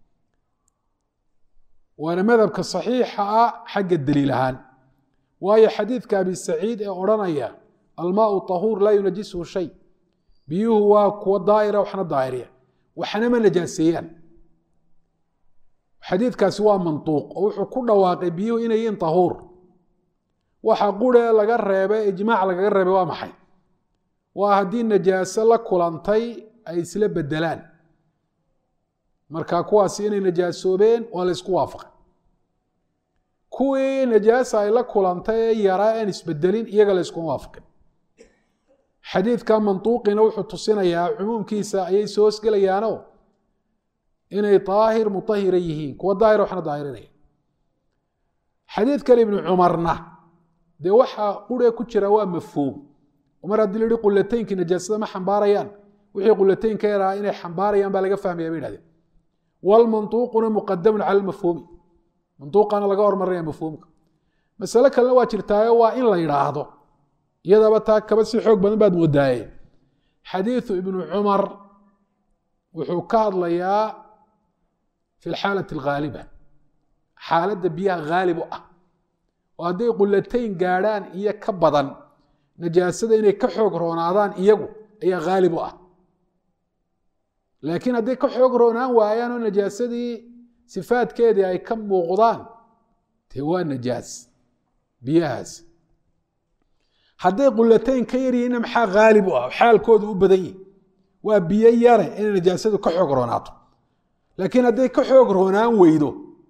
waana madhabka saxiixa ah xagga daliil ahaan waayo xadiidka abi saciid ee odhanaya almaau tahuur laa yunajisuhu shay biyuhu waa kuwa daa'ira waxna daa'iriya waxna ma najaaseeyaan xadiidkaasi waa mantuuq oo wuxuu ku dhawaaqay biyuhu inay yihiin tahuur waxa quree laga reebay ijmaac lagaga reebay waa maxay waa haddii najaaso la kulantay ay isla bedelaan marka kuwaasi inay najaasoobeen waa la isku waafaqay kuwii najaasa ay la kulantay ee yaraa aan isbedelin iyaga la iskuma waafaqin xadiidka mantuuqina wuxuu tusinayaa cumuumkiisa ayay soo hosgelayaano inay daahir mutahira yihiin kuwa daahir waxna daahirinaya xadiidkan ibnu cumarna dee waxa quree ku jira waa mafhuum mar haddii la yihi qulataynkii najaasada ma xambaarayaan wixii qulataynka yaraa inay xambaarayaan baa laga fahmaya bay idhahdeen walmantuuquna muqadamun cala almafhuumi mantuuqana laga hormarinaya mafhuumka masale kalena waa jirtaayo waa in la yidhaahdo iyadaba taa kaba si xoog badan baad moodaaye xadiidu ibnu cumar wuxuu ka hadlayaa fi lxaalati alghaaliba xaaladda biyaha haalib u ah oo hadday qulatayn gaadhaan iyo ka badan najaasada inay ka xoog roonaadaan iyagu ayaa haalib u ah laakiin hadday ka xoog roonaan waayaan oo najaasadii sifaadkeedii ay ka muuqdaan dee waa najaas biyahaas hadday qulatayn ka yaryihiinna maxaa haalib u ah xaalkoodu u badan yihi waa biyo yare inay najaasadu ka xoog roonaato laakiin hadday ka xoog roonaan weydo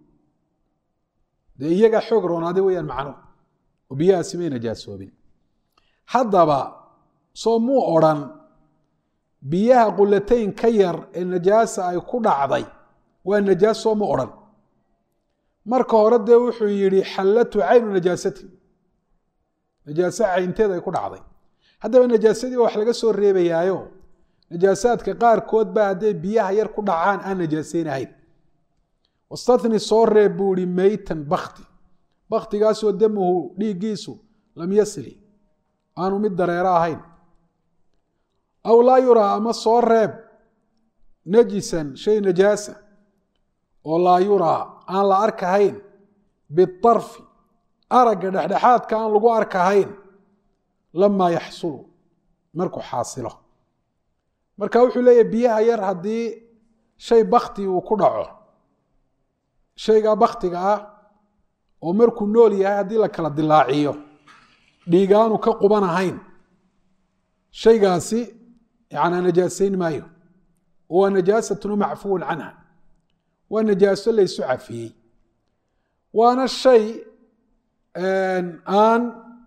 dee iyagaa xoog roonaaday weyaan macnuhu oo biyahaasi may najaasoobin haddaba soo muu odrhan biyaha qulatayn ka yar ee najaasa ay ku dhacday waa najaas soo mu odhan marka hore dee wuxuu yidhi xallatu caynu najaasati najaase caynteed ay ku dhacday haddaba najaasadii wax laga soo reebayaayo najaasaadka qaarkood baa hadday biyaha yar ku dhacaan aan najaasaynahayn wastatni soo reeb buu ihi meytan bakti baktigaasoo damuhu dhiiggiisu lam yasli aanu mid dareero ahayn aw laa yuraa ama soo reeb najisan shay najaasa oo laa yuraa aan la arkahayn biarfi aragga dhexdhexaadka aan lagu arkahayn lamaa yaxsulu markuu xaasilo marka wuxuu leeyahy biyaha yar haddii shay bakti uu ku dhaco shaygaa baktiga ah oo markuu nool yahay haddii la kala dilaaciyo dhiigaanu ka quban ahayn shaygaasi yanaa najaasayn maayo waa najaasatun macfuun canha waa najaaso laysu cafiyey waana shay aan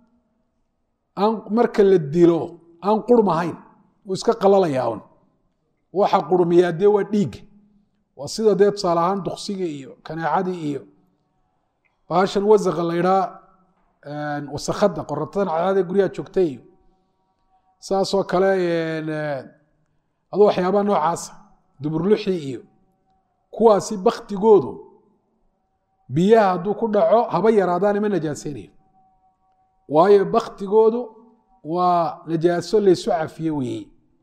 marka la dilo aan qurm ahayn uu iska qalalayaa un waxa qurmiyaa dee waa dhiigga waa sida dee tusaale ahaan duksigii iyo kaneecadii iyo baashan wasaqa la ydhaa wasakada qoratadan cadcadee guryaha joogtay iyo saasoo kale aduu waxyaabaha noocaasa duburluxii iyo kuwaasi baktigoodu biyaha hadduu ku dhaco haba yaraadaan ima najaasaynayo waayo baktigoodu waa najaaso laysu cafiye weeye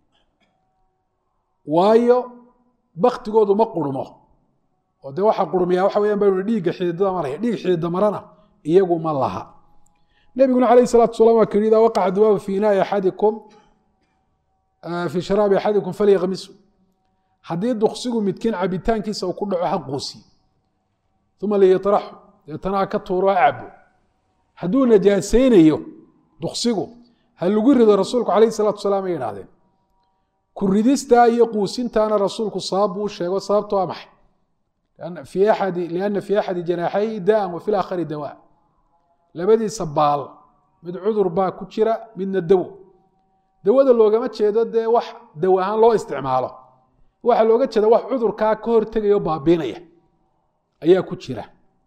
waayo baktigoodu ma qurmo oo dee waxa qurmiyaa waxa weyaan ba dhiigga xididada maraya dhiig xidida marana iyagu ma laha nabiguna alayh الsalatu wasalaam waa kii idaa waqaca dubaabu fi inaai axadikum fii sharaabi axadikum falyakmisu haddii duksigu midkiin cabitaankiisa uu ku dhaco ha quusi uma liyaطraxu deetana ha ka tuuro ha cabo hadduu najaasaynayo duksigu ha lagu rido rasuulku alayh الsalatu wasalaam ay idhahdeen ku ridistaa iyo quusintaana rasuulku sabab buu sheego sababto waa maxay lianna fii axadi janaaxayhi daan wa fi laakhari dawaa labadiisa baal mid cudur baa ku jira midna dawo dawada loogama jeedo dee wax dawo ahaan loo isticmaalo waxaa looga jeeda wax cudurkaa ka hortegayo baabiinaya ayaa ku jira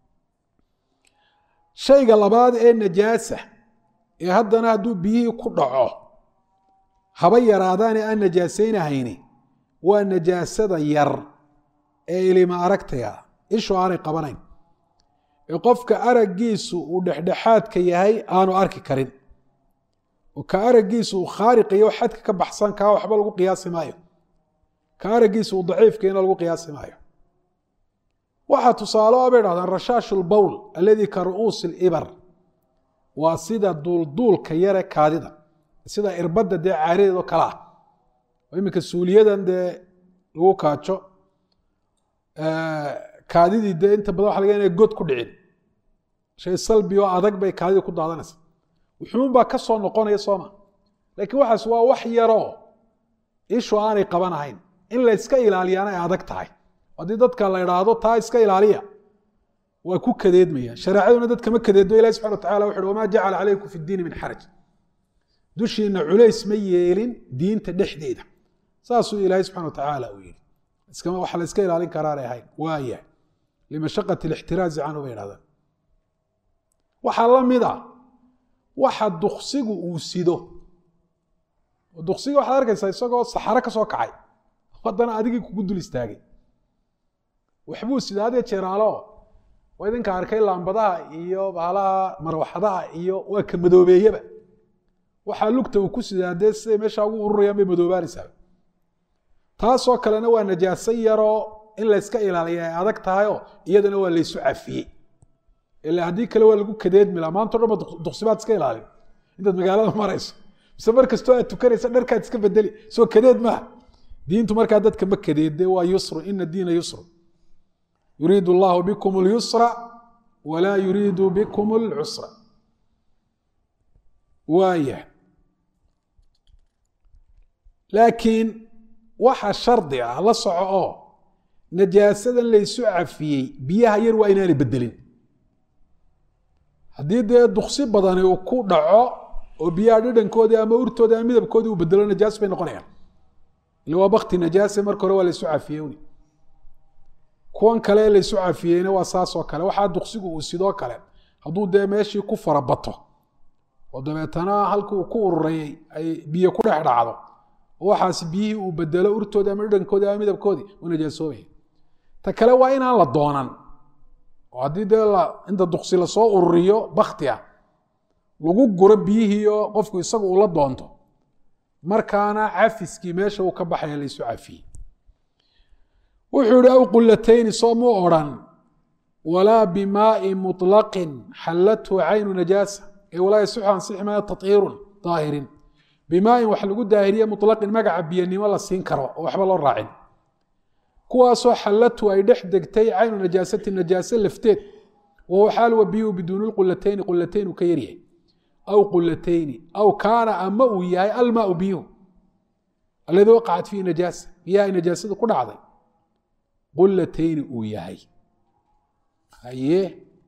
shayga labaad ee najaasa ee haddana hadduu biyihii ku dhaco haba yaraadaane aan najaasaynahayni waa najaasada yar ee ilima aragtaya ishu aanay qabanayn ee qofka araggiisu uu dhexdhexaadka yahay aanu arki karin oo ka araggiisu uu khaariqiyo xadka ka baxsan kaa waxba lagu qiyaasi maayo ka araggiisu uu daciifkayna lagu qiyaasi maayo waxaa tusaalo a bay dhahdaan rashaashu lbowl alladii ka ru'uusi libar waa sida duulduulka yare kaadida sida irbadda dee caaradeedoo kale ah oo iminka suuliyadan dee lagu kaajo kaadidii dee inta badan waxa laga inay god ku dhicin shay salbi oo adag bay kaadida ku daadanaysa wuxuun baa ka soo noqonaya sooma laakiin waxaas waa wax yaroo ishu aanay qabanahayn in la iska ilaaliyaana ay adag tahay haddii dadka la idhaahdo taa iska ilaaliya waa ku kadeedmaya shareecaduna dadka ma kadeedo ilahi subxana watacala wuxu uhi wamaa jacala calaykum fi ddiini min xaraj dushiina culays ma yeelin diinta dhexdeeda saasuu ilaahay subxana watacaala uu yihi waxa la iska ilaalin karaanay ahayn waaya limashaqati alixtiraazi canhu bay idhahdaan waxaa la mid a waxa duqsigu uu sido duqsiga waxaad arkaysaa isagoo saxaro ka soo kacay haddana adigii kugu dul istaagay waxbuu sidaa hadee jeeraalo waa idinka arkay laambadaha iyo baalaha marwaxadaha iyo waa ka madoobeeyaba waxaa lugta uu ku sidaa dee siday meesha ugu ururayaan bay madoobaanaysaa taasoo kalena waa najaaso yaroo in la iska ilaaliya ay adag tahayoo iyadana waa laysu cafiyey ilaa haddii kale waa lagu kadeedmi laha maanta o dhan ba duqsibaad iska ilaalin intaad magaalada marayso mise mar kastoo aad tukanaysa dharkaad iska bedeli soo kadeed maaha diintu markaa dadka ma kadeede waa yusru ina diina yusru yuriidu allahu bikum اlyusra walaa yuriidu bikum اlcusra waaya laakiin waxa shardi ah la soco oo najaasadan laysu cafiyey biyaha yar waa inaanay bedelin haddii dee duksi badani uu ku dhaco oo biyaha dhidhankoodii ama urtoodii ama midabkoodii uu bedelo najaas bay noqonayaan ila waa bakti najaase marka hore waa laysu cafiyey kuwan kale laysu cafiyeyna waa saasoo kale waxaa duksigu uu sidoo kale hadduu dee meeshii ku farabato oo dabeetana halkii uu ku ururayey ay biyo ku dhex dhacdo oo waxaasi biyihii uu bedelo urtoodii ama dhidhankoodii ama midabkoodii uu najaasoobaya ta kale waa inaan la doonan oo haddii dee inta duksi lasoo ururiyo bakti ah lagu guro biyihii oo qofku isagu uu la doonto markaana cafiskii meesha uu ka baxaya laysu cafiyey wuxuu ihi aw qulatayni soo mu odhan walaa bimaai muطlaqin xallathu caynu najaasa ee walaa yasixu ansixi maayo tahiirun daahirin bimaain wax lagu daahiriye muطlaqin magaca biyanimo la siin karo oo waxba loo raacin kuwaasoo xallathu ay dhex degtay caynu najaasati najaase lafteed wahuwa xaal wa biyuhu biduuni qulatayni qulatayn uu ka yaryahay aw qulatayni aw kaana ama uu yahay almaau biyuhu alladii waqacat fiihi najaasa biyaha ay najaasadu ku dhacday qulatayni uu yahay haye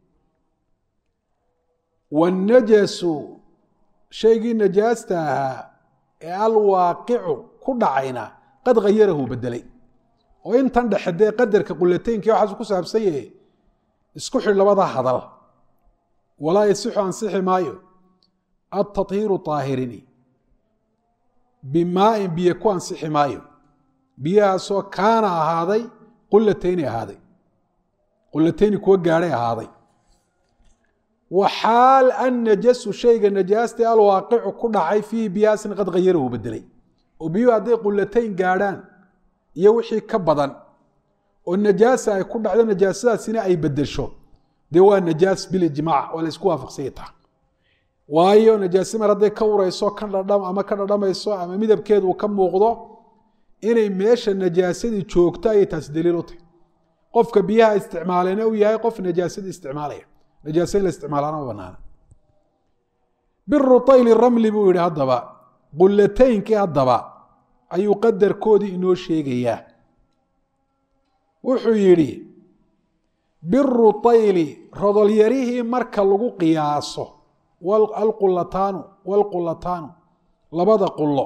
wاnajasu shaygii najaasta ahaa ee alwaaqicu ku dhacayna qad hayarahu bedelay oo intan dhexe dee qadarka qulataynkii waxaasu ku saabsan yahe isku xidh labada hadal walaa yasixu ansixi maayo altahiiru طaahirini bimaain biyo ku ansixi maayo biyahaasoo kaana ahaaday qulatayni ahaaday qulatayni kuwa gaadhay ahaaday wa xaal annajasu shayga najaasta alwaaqicu ku dhacay fiihi biyahaasin qad hayarahu bedelay oo biyuhu hadday qulatayn gaadhaan iyo wixii ka badan oo najaasa ay ku dhacdo najaasadaasina ay bedesho dee waa najaas bilijmaac waa la isku waafaqsanya taha waayo najaasi mar hadday ka urayso ama ka dhadhamayso ama midabkeedu uu ka muuqdo inay meesha najaasadii joogto ayay taasi daliil u tahay qofka biyaha isticmaalena uu yahay qof najaasadii isticmaalaya najaasa in la isticmaalaana ma banaana birutayli ramli buu yihi haddaba qulataynkii haddaba ayuu qadarkoodii inoo sheegayaa wuxuu yidhi birutayli rodolyarihii marka lagu qiyaaso alqulataanu labada qulo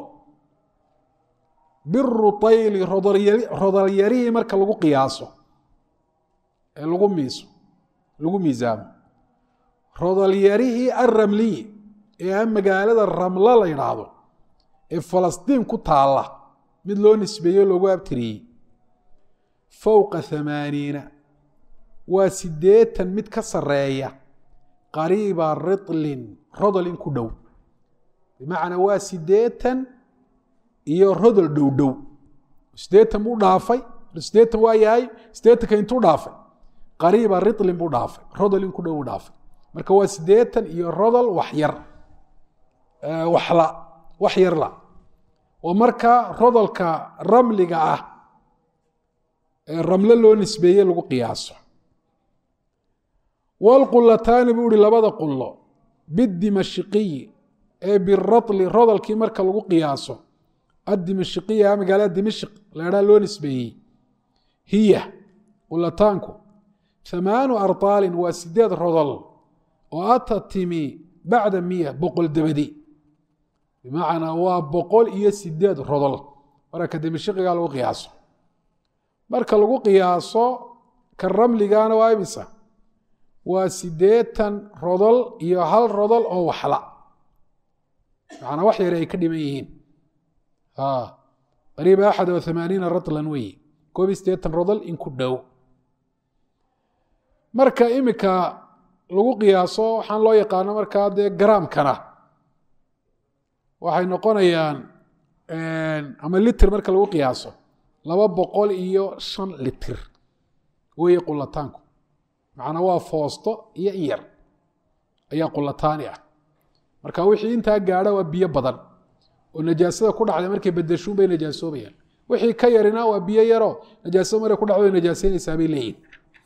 birutayli rodolyarihii marka lagu qiyaaso ee lagu miisaamo rodolyarihii alramliyi ee magaalada ramlo la yidhaahdo ee falastiin ku taalla mid loo nisbeeyo loogu abtiriyey fowqa 80 waa 80 mid ka sareeya qariiba ritlin rodol in ku dhow bimacnaa waa 80 iyo rodol dhow 80 buu dhaafay 80 waa yahay 80 intuu dhaafay qariiba ritlin buu dhaafay rodol in ku dhow buu dhaafay marka waa 80 iyo rodol wax yar la oo marka rodolka ramliga ah ee ramlo loo nisbeeye lagu qiyaaso walqulataani buu ihi labada qulo bidimashiqiyi ee biratli rodolkii marka lagu qiyaaso addimashiqiya magaalada dimashq leedhaa loo nisbeeyey hiya qulataanku 8 arطaalin waa 8 rodol oo ata timi bacda 100 boqol dabadi bimacnaa waa 108 rodol marka dimashqiga lagu qiyaaso marka lagu qiyaaso ka ramligana waa imisa waa 80 rodol iyo hal rodol oo waxla macnaa wax yar ay ka dhiman yihiin qariiba 81 ratlan wey 81 rodol in ku dhow marka imika lagu qiyaaso waxaan loo yaqaano markaa dee garaamkana waxay noqonayaan ama litir marka lagu qiyaaso 205 litir way qulataanku macna waa foosto iyo in yar ayaa qulataani ah marka wixii intaa gaadha waa biyo badan oo najaasada ku dhacday markay bedeshuun bay najaasoobeyaan wixii ka yarina waa biyo yaro najaasada markay ku dhacdo najaasaynaysaa bay leeyihiin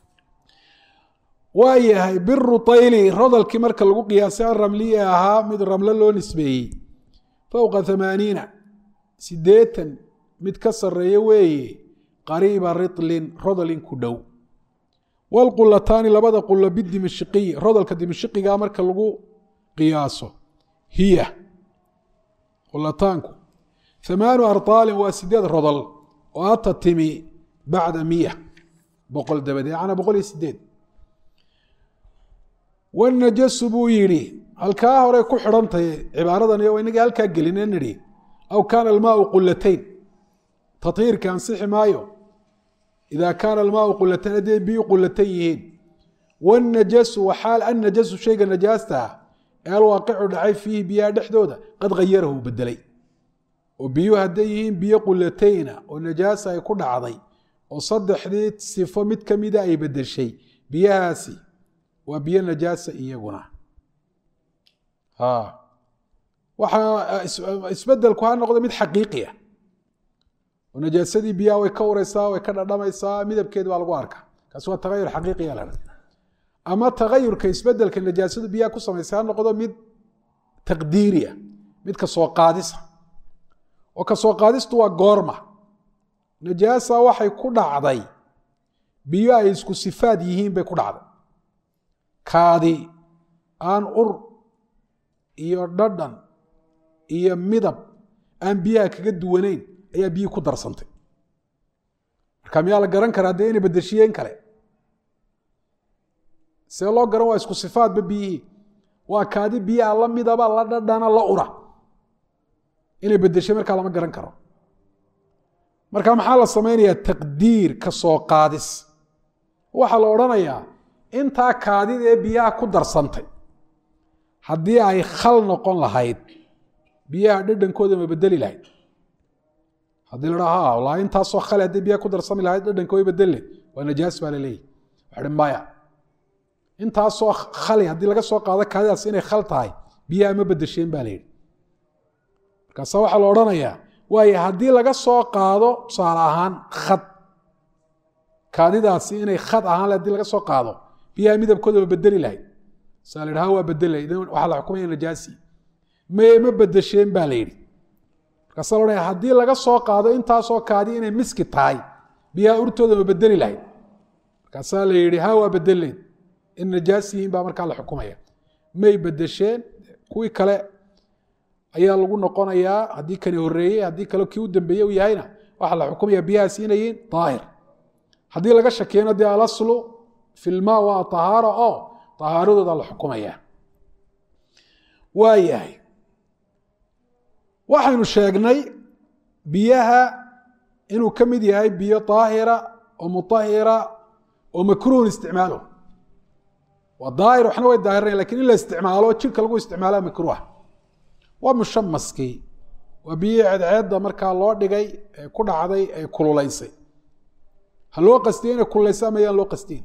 waayahay biru tayli rodolkii marka lagu qiyaasay ramliya ahaa mid ramlo loo nisbeeyey fowqa 80 mid ka sareeya weeye qariiba ritlin rodolin ku dhow walqulataani labada qulo bidimashqiy rodolka dimashqiga marka lagu qiyaaso hiya qulataanku 8 arطaalin waa 8 rodol oo ata timi bacda 100 boqol dabadee ana 108 والنجس buu yidhi halkaa hore ku xidhantahay cibaaradan iyo inagii halkaa gelinee nidhi aw kaana almaau qulatayn tahiirka ansixi maayo idaa kaana almaau qulatayn haddii biyu qulatan yihiin والnajasu waxaal annajasu shayga najaasta ah ee alwaaqicu dhacay fiihi biyaha dhexdooda qad hayarahu bedelay oo biyuhu hadday yihiin biyo qulatayna oo najaasa ay ku dhacday oo saddexdii sifo mid ka mida ay bedeshay biyahaasi waa biyo najaasa iyaguna waxaa isbedelku ha noqdo mid xaqiiqi ah oo najaasadii biyaha way ka ureysaa way ka dhadhamaysaa midabkeedi baa lagu arkaa kaasi waa tagayur xaqiiqiya la dhahda ama tagayurka isbedelka najaasadu biyaha ku samaysa ha noqdo mid taqdiiriya mid ka soo qaadisa oo ka soo qaadistu waa goorma najaasa waxay ku dhacday biyo ay isku sifaad yihiin bay ku dhacday kaadi aan ur iyo dhadhan iyo midab aan biyaha kaga duwanayn ayaa biyi ku darsantay marka miyaa la garan karaa dee inay bedeshiyeen kale see loo garan waa isku sifaadba biyihii waa kaadi biyaha la midaba la dhadhana la ura inay bedeshay markaa lama garan karo marka maxaa la samaynayaa taqdiir ka soo qaadis waxaa la odhanayaa intaa kaadida ee biyaha ku darsantay haddii ay khal noqon lahayd biyaha dhadhankooda ma bedeli lahayd haddii la dhaha wallaahi intaasoo khale haddii biyaha ku darsami lahayd dhadhanka way bedelle waa najaas baa la leeyahy waxa hi maya intaasoo khali haddii laga soo qaado kaadidaas inay khal tahay biyaha ma bedesheen baa la yidhi markaasa waxaa la odhanayaa waayo haddii laga soo qaado tusaale ahaan khad kaadidaasi inay khad ahaan le hadii laga soo qaado biyaha midabkooda ma bedeli lahayd saa la dhaha waa bedeli waxaa la xukumaya najaasi ma bedesheen baa la yidhi markaasa la odhanaya haddii laga soo qaado intaasoo kaadi inay miski tahay biyaha urtooda ma bedeli lahayd markaasaa la yidhi ha waa bedeleed in najaas yihiin baa markaa la xukumaya may bedesheen kuwii kale ayaa lagu noqonayaa haddii kani horeeyey haddii kale kii u dambeeye u yahayna waxaa la xukumaya biyahaasi inay yihiin daahir haddii laga shakiyana dee alaslu fi lmaa waa ahaara oo ahaaradooda la xukumaya waa yahay waxaynu sheegnay biyaha inuu ka mid yahay biyo daahira oo mutahira oo makruhun isticmaalo waa daahir waxna way daahirnayn lakin in la isticmaalo jirka lagu isticmaala makruuha waa mushamaskii waa biyihii ceedceedda markaa loo dhigay ee ku dhacday ee kululaysay ha loo qastiye inay kululaysa ama yaan loo qastiyin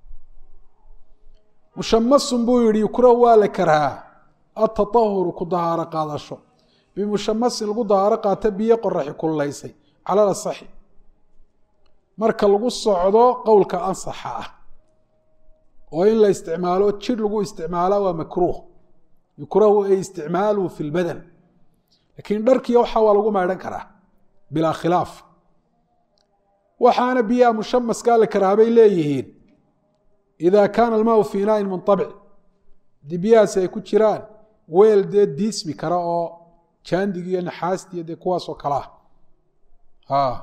mushamasun buu yihi yukrahu waa la karhaa atatahuru ku dahaaro qaadasho bimushamasin lagu dahaaro qaata biyo qoraxi kululaysay cala asaxi marka lagu socdo qowlka ansaxa ah oo in la isticmaalo jir lagu isticmaala waa makruuh yukrahu ay isticmaaluhu fi lbadan lakiin dharkiiyo waxa waa lagu maydhan karaa bilaa khilaaf waxaana biyaha mushamaskaa la karaa bay leeyihiin idaa kaana almaau fi inaain muntabic haddii biyahaasi ay ku jiraan weel dee diismi kara oo jaandig iyo naxaastiiyo dee kuwaasoo kale ah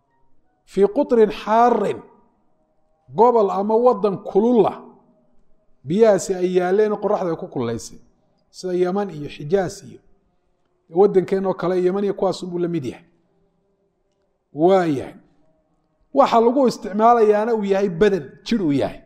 fii qutrin xaarin gobol ama wadan kululla biyahaasi ay yaaleen qoraxda ay ku kululeysay sida Yaman iyo Xijaas iyo wadankeenoo kale Yaman iyo kuwaas uu la mid yahay waayahay waxa lagu isticmaalayaana uu yahay badan jir uu yahay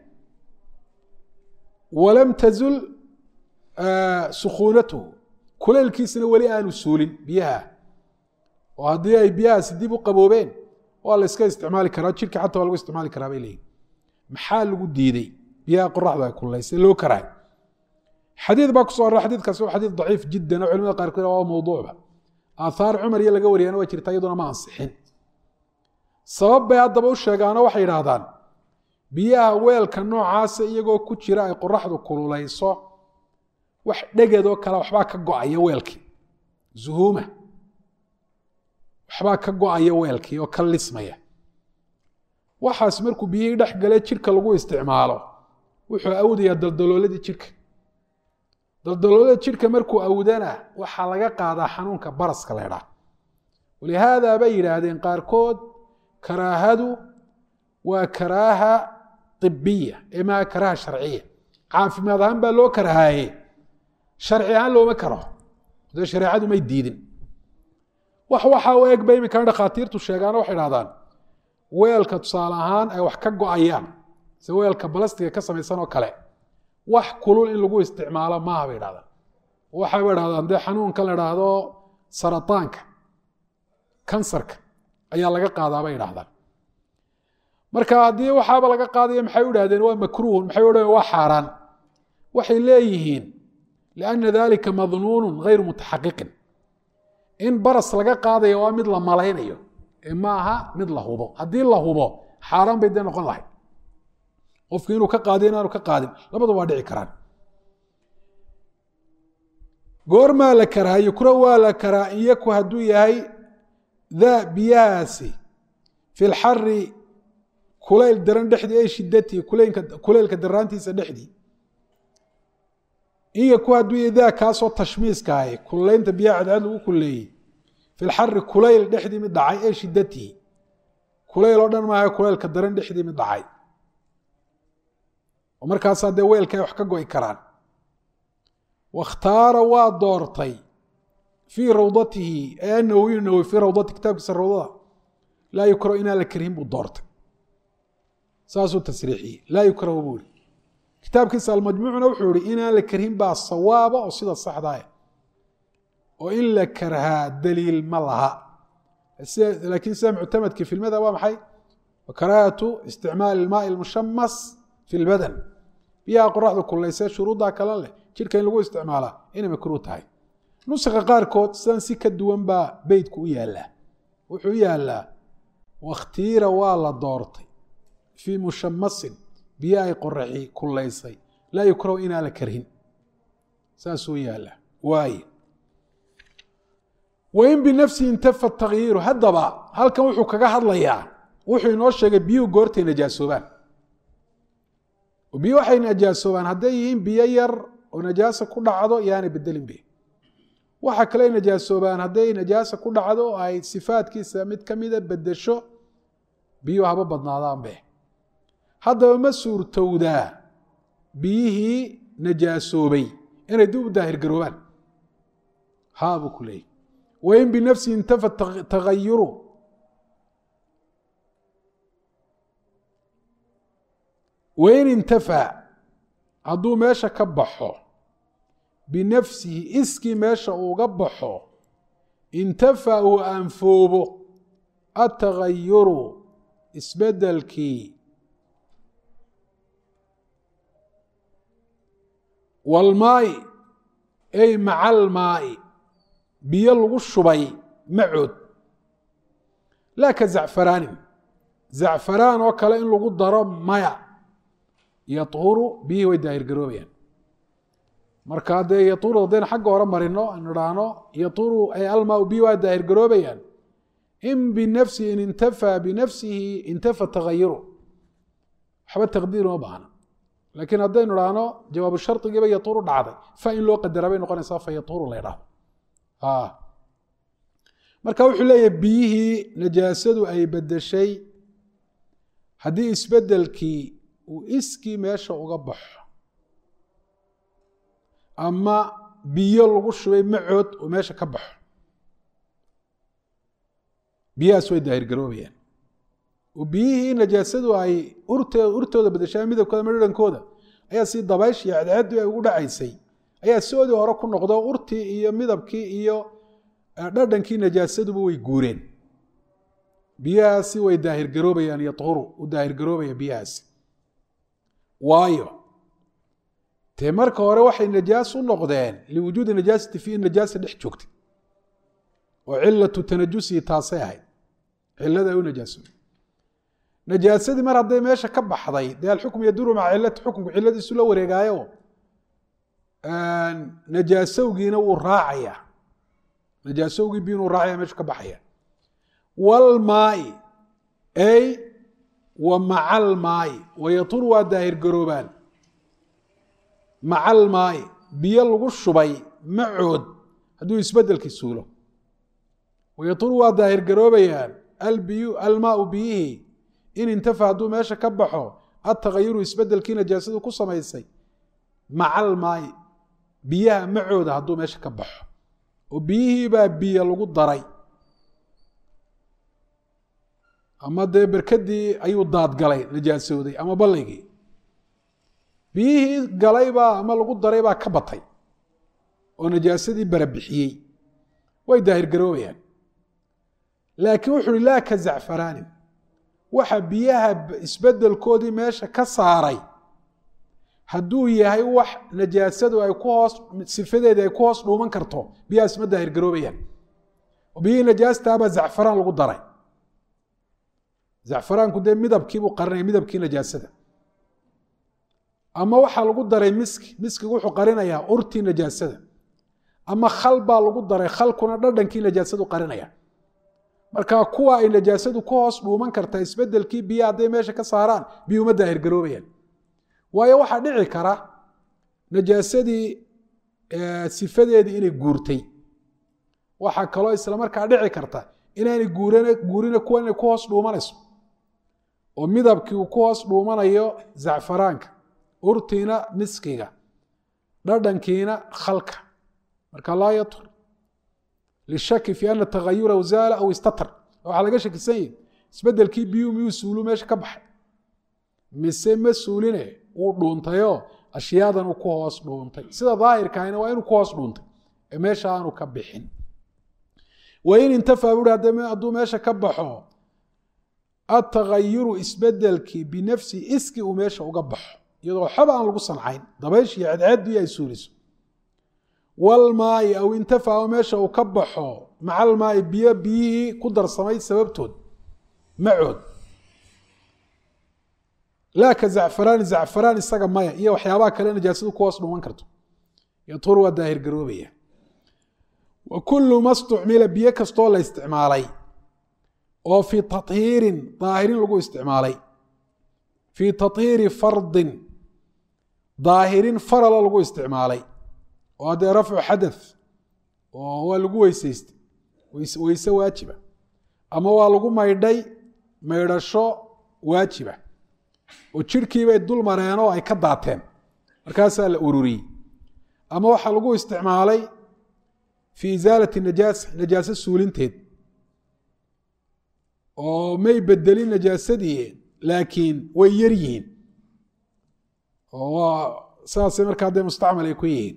walam tazul sukhuunatuhu kuleelkiisana weli aanu suulin biyaha oo haddii ay biyahaasi dib u qaboobeen waa la iska isticmaali karaa jirka xataa waa lagu isticmaali karaa bay leeyihin maxaa lagu diiday biyaha qoraxda ay kululeysay loo karahay xadiid baa ku soo array xadiidkaasi waa xadiid daciif jiddan oo culimada qaarkood waa mawduucba aahaar cumar iyo laga wariyana waa jirta iyaduna ma ansixin sabab bay haddaba u sheegaano waxay yidhaahdaan biyaha weelka noocaasa iyagoo ku jira ay qoraxdu kululeyso wax dhegedoo kale waxbaa ka go-aya weelkii zuhuuma waxbaa ka go-aya weelkii oo ka lismaya waxaas markuu biyihii dhex gale jirka lagu isticmaalo wuxuu awdayaa daldalooladii jirka daldaloolada jirka markuu awdana waxaa laga qaadaa xanuunka baraska la ydhaa walihaada bay yidhaahdeen qaarkood karaahadu waa karaaha طibiya ee maa karaaha sharciya caafimaad ahaan baa loo karahaaye sharci ahaan looma karo dee shareecadu may diidin waxa u eg ba iminkan dhakhaatiirtu sheegaano waxay dhahdaan weelka tusaale ahaan ay wax ka go-ayaan sida weelka balastiga ka samaysan oo kale wax kulul in lagu isticmaalo maaha bay dhahdaan waxay bay dhahdaan dee xanuunkan la dhaahdo sarataanka kansarka ayaa laga qaadaa bay dhahdaan marka haddii waxaaba laga qaadaya maxay u idhahdeen waa makruuhun maxay u dhahdeen waa xaaraan waxay leeyihiin lianna dalika madnuunun gayru mutaxaqiqin in baras laga qaadaya waa mid la malaynayo ee ma aha mid la hubo haddii la hubo xaaraan bay dee noqon lahayd qofki inuu ka qaadiyo inaanu ka qaadin labadu waa dhici karaan goormaa la karaa yukra waa la karaa in yaku hadduu yahay daa biyahaasi fi lxari kulayl daran dhexdii ay shidatii kuleylka daraantiisa dhexdii in yaku hadduu yahay daa kaasoo tashmiiskaaye kululeynta biyaha cadceed lagu kuleeyey fi lxari kulayl dhexdii mid dhacay ee shidatii kulayl oo dhan maaha kuleylka daran dhexdii mid dhacay oo markaasaa dee weelka ay wax ka go-i karaan wakhtaara waa doortay fii rawdatihi ee anawowi nawowi fii rawdati kitaabkiisa rawdada laa yukrahu inaan la karhin buu doortay saasuu tasriixiyey laa yukrahu buu ihi kitaabkiisa almajmuucna wuxuu ihi inaan la karhin baa sawaaba oo sida saxdaa oo in la karhaa daliil ma laha laakiin sida muctamadkii filmada waa maxay wa karaahatu isticmaali ilmaai almushamas fi lbadan biyaha qoraxda kululeysee shuruuddaa kale leh jirka in lagu isticmaalaa inay makruuh tahay nusakha qaarkood sidan si ka duwan baa beydku u yaallaa wuxuu u yaallaa wakhtiira waa la doortay fii mushamasin biyo ay qoraxi kululeysay laa yukrahu inaan la karhin saasuu yaallaa waaye wain binafsihi intafa takyiiru haddaba halkan wuxuu kaga hadlayaa wuxuu inoo sheegay biyuhu goortay najaasoobaan biyo waxay najaasoobaan hadday yihiin biyo yar oo najaasa ku dhacdo yaanay bedelin be waxa kale najaasoobaan hadday najaasa ku dhacdo oo ay sifaadkiisa mid ka mida bedesho biyo haba badnaadaan be haddaba ma suurtowdaa biyihii najaasoobay inay dib u daahir garoobaan haa buu ku leeyay wain binafsihi intafa tagayuru wain intafaa hadduu meesha ka baxo binafsihi iskii meesha uuga baxo intafaa uu anfoobo atagayuru isbedelkii walmaai ay maca almaai biyo lagu shubay macood laa ka zacfaraanin zacfaraan oo kale in lagu daro maya yahuru biyihii way daahir garoobayaan marka haddee yahuru haddaynu xagga hore marino aynu idhaahno yahuru ay almaau biyi waa daahir garoobayaan in binafsihi in intafaa binafsihi intafa tagayuru waxba taqdiir uma baahna laakiin haddaynu idhaahno jawaabu shardigiiba yahuru dhacday fa in loo qadara bay noqonaysaa fa yahuru la ydhaahdo marka wuxuu leeyahay biyihii najaasadu ay bedeshay haddii isbedelkii uu iskii meesha uga baxo ama biyo lagu shubay macood oo meesha ka baxo biyahaas way daahir garoobayaan oo biyihii najaasadu ay urtooda bedeshaan midabkooda madhadhankooda ayaa si dabaysh iyo cadceedu ay ugu dhacaysay ayaa soodii hore ku noqdo urtii iyo midabkii iyo dhadhankii najaasaduba way guureen biyahaasi way daahir garoobayaan yahuru u daahir garoobaya biyahaasi waayo dee marka hore waxay najaas u noqdeen liwujuudi najaasati fi najaasa dhex joogtay oo cilatu tanajusihi taasay ahayd cilada ay u najaasoobay najaasadii mar hadday meesha ka baxday dee alxukmu yaduru maca cilati xukunku ciladiisu la wareegaayo najaasowgiina wuu raacayaa najaasowgii biyun wuu raacaya meeshu ka baxaya walmaai ay wa maca almaai wayaturu waa daahir garoobaan maca almaai biyo lagu shubay macood hadduu isbedelkii suulo wayaturu waa daahir garoobayaan almaau biyihii in intafa hadduu meesha ka baxo atagayuru isbedelkii najaasadu ku samaysay maca almaai biyaha macooda hadduu meesha ka baxo oo biyihiibaa biyo lagu daray ama dee berkadii ayuu daadgalay najaasooday ama ballaygii biyihii galaybaa ama lagu daray baa ka batay oo najaasadii barabixiyey way daahir garoobayaan laakiin wuxu uhi laa ka zacfaraanin waxa biyaha isbedelkoodii meesha ka saaray hadduu yahay wax najaasadu ay ku hoos sifadeedii ay ku hoos dhuuman karto biyahaas ma daahir garoobayaan oo biyihii najaastaabaa zacfaraan lagu daray zacfaraanku dee midabkiibuu qarinaya midabkii najaasada ama waxaa lagu daray miskigu wuxuu qarinayaa urtii najaasada ama khal baa lagu daray khalkuna dhadhankii najaasadu qarinaya marka kuwa ay najaasadu ku hoos dhuuman karta isbedelkii biyaha hadday meesha ka saaraan biyuhu ma daahir garoobayaan waayo waxaa dhici kara najaasadii sifadeedii inay guurtay waxaa kaloo isla markaa dhici karta inaanay guurina kuwa inay ku hoos dhuumanayso oo midabkii uu ku hoos dhuumanayo zacfaraanka urtiina miskiga dhadhankiina khalka marka laa yatur lishaki fi ana tagayurahu zaala aw istatar waxaa laga shakisan yahi isbedelkii biyuu miyuu suulu meesha ka baxay mise ma suuline wuu dhuuntayoo ashyaadan uu ku hoos dhuuntay sida daahirkaahina waa inuu ku hoos dhuuntay ee meesha aanu ka bixin wain intafaa buui hadduu meesha ka baxo atagayuru isbedelkii binafsi iski uu meesha uga baxo iyadoo xaba aan lagu sancayn dabaysh iyo cadceeddii ay suuliso walmaai aw intafaa meesha uu ka baxo maca almaai biyihii ku darsamay sababtood macood laa ka zacfaraani zacfaraan isaga maya iyo waxyaabaha kale najaasadu ku hoos dhuuman karto yatur waa daahir garoobaya wa kullu ma stucmila biyo kastoo la isticmaalay oo fii tahiirin daahirin lagu isticmaalay fii tahiiri fardin daahirin farala lagu isticmaalay oo haddee rafcu xadath oo waa lagu weysaystay weyse waajiba ama waa lagu maydhay maydhasho waajiba oo jidhkiibay dul mareen oo ay ka daateen markaasaa la ururiyey ama waxaa lagu isticmaalay fii isaalati najaasa najaaso suulinteed oo may bedelin najaasadii laakiin way yar yihiin oo waa saasay markaa dee mustacmal ay ku yihiin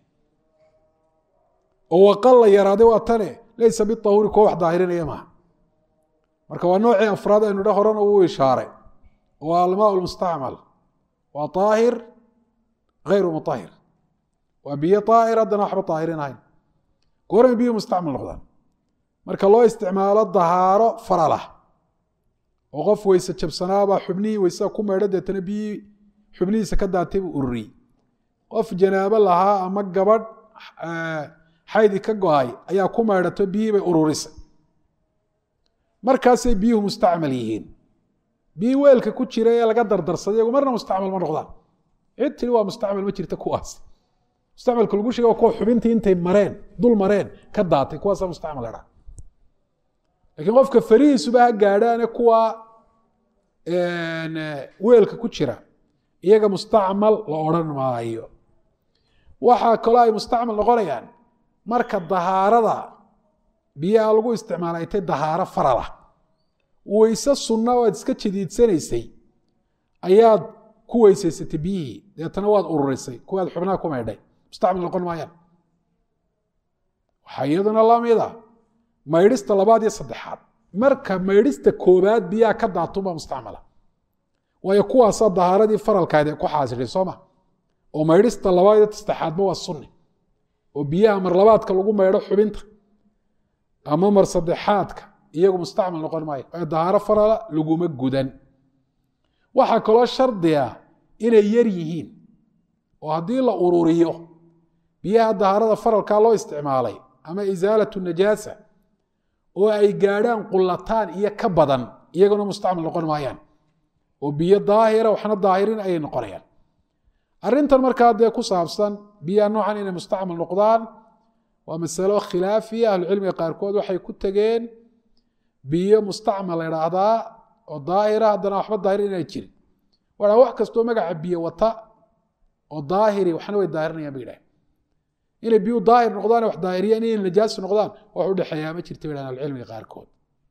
oo waqalla yaraaday waa tane laysa biahuuri kuwa wax daahirinaya maaha marka waa noocii afraad aynu dha horena uu ishaaray waa almaa lmustacmal waa aahir غayru muطahir waa biyo aahir haddana waxba طaahirin ahayn goormay biyo mustacmal noqdaan marka loo isticmaalo dahaaro faralah oo qof weyse jabsanaabaa xubnihii weysada ku maydho deetana biyii xubnihiisa ka daatay buu ururiyey qof janaabo lahaa ama gabadh xaydi ka go-ay ayaa ku maydhato biyihii bay ururisay markaasay biyuhu mustacmal yihiin biyii weelka ku jira ee laga dardarsaday iyagu marna mustacmal ma noqdaan cid tiri waa mustacmal ma jirta kuwaas mustacmalka lagu sheega waa kuwa xubintii intay mareen dul mareen ka daatay kuwaasa mustacmal la dhaha lakiin qofka farihiisuba ha gaadhaane kuwa weelka ku jira iyaga mustacmal la odhan maayo waxaa kaloo ay mustacmal noqonayaan marka dahaarada biyaha lagu isticmaalay tay dahaaro farala weyse sunna waad iska jadiidsanaysay ayaad ku weysaysatay biyihii deetana waad ururisay kuwaad xubnaha ku maydhay mustacmal noqon maayaan waxaa iyaduna lamida maydhista labaad iyo saddexaad marka maydhista koobaad biyaha ka daatunbaa mustacmala waayo kuwaasaa dahaaradii faralkaadi ku xaasiray sooma oo maydhista labaad iyo saddexaadba waa sunni oo biyaha mar labaadka lagu maydho xubinta ama mar saddexaadka iyagu mustacmal noqon maayo waayo dahaaro farala laguma gudan waxaa kaloo shardiga inay yar yihiin oo haddii la ururiyo biyaha dahaarada faralkaa loo isticmaalay ama isaalatu najaasa oo ay gaadhaan qulataan iyo ka badan iyaguna mustacmal noqon maayaan oo biyo daahira waxna daahirin ayay noqonayaan arrintan markaa dee ku saabsan biyaha noocan inay mustacmal noqdaan waa masalo khilaafiya ahlucilmiga qaarkood waxay ku tegeen biyo mustacmal la idhaahdaa oo daahira haddana waxba daahir inay jirin waa wax kastoo magaca biyo wata oo daahiri waxna way daahirinayaan bay yidhahdeen inay biyu daahir noqdaan wax daahiriyaan inay najaas noqdaan wax u dhexeeyaa ma jirta bay yidhahdeen ahlucilmiga qaarkood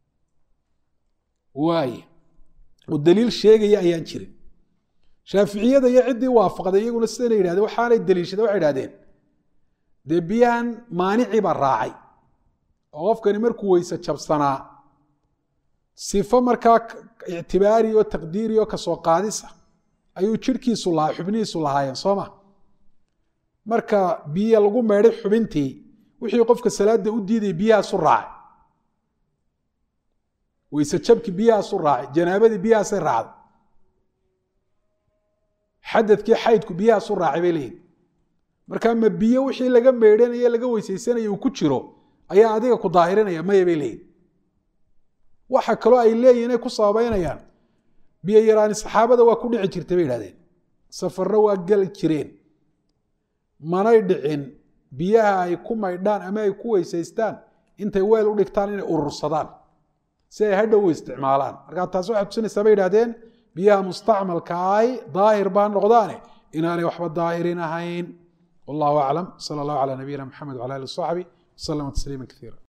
waaye oo daliil sheegaya ayaan jirin shaaficiyada iyo ciddii waafaqday iyaguna sidana yidhahdeen waxaanay daliishada waxay idhahdeen dee biyahan maanicii baa raacay oo qofkani markuu weyse jabsanaa sifo markaa ictibaari oo taqdiiri oo kasoo qaadisa ayuu jirhkiisu lahaa xubnihiisu lahaayeen sooma marka biyo lagu meedhay xubintii wixii qofka salaada u diiday biyahaasu raacay weyse jabkii biyahaasu raacay janaabadii biyahaasay raacday xadadkii xaydku biyahaasu raacay bay leeyihin marka ma biyo wixii laga meydhanayo laga weysaysanaya uu ku jiro ayaa adiga ku daahirinaya maya bay leeyihin waxa kaloo ay leeyihin inay ku sababeynayaan biyo yaraani saxaabada waa ku dhici jirtay bay idhahdeen safarro waa gali jireen manay dhicin biyaha ay ku maydhaan ama ay ku weysaystaan intay weel u dhigtaan inay urursadaan si ay hadhow u isticmaalaan markaa taas waxay tusinaysaa bay idhahdeen biyaha mustacmalka ay daahir baa noqdaane inaanay waxba daahirin ahayn wallahu aclam sala allahu calaa nabiyina maxamed wala ali wasaxbi wasalama tasliima kaiira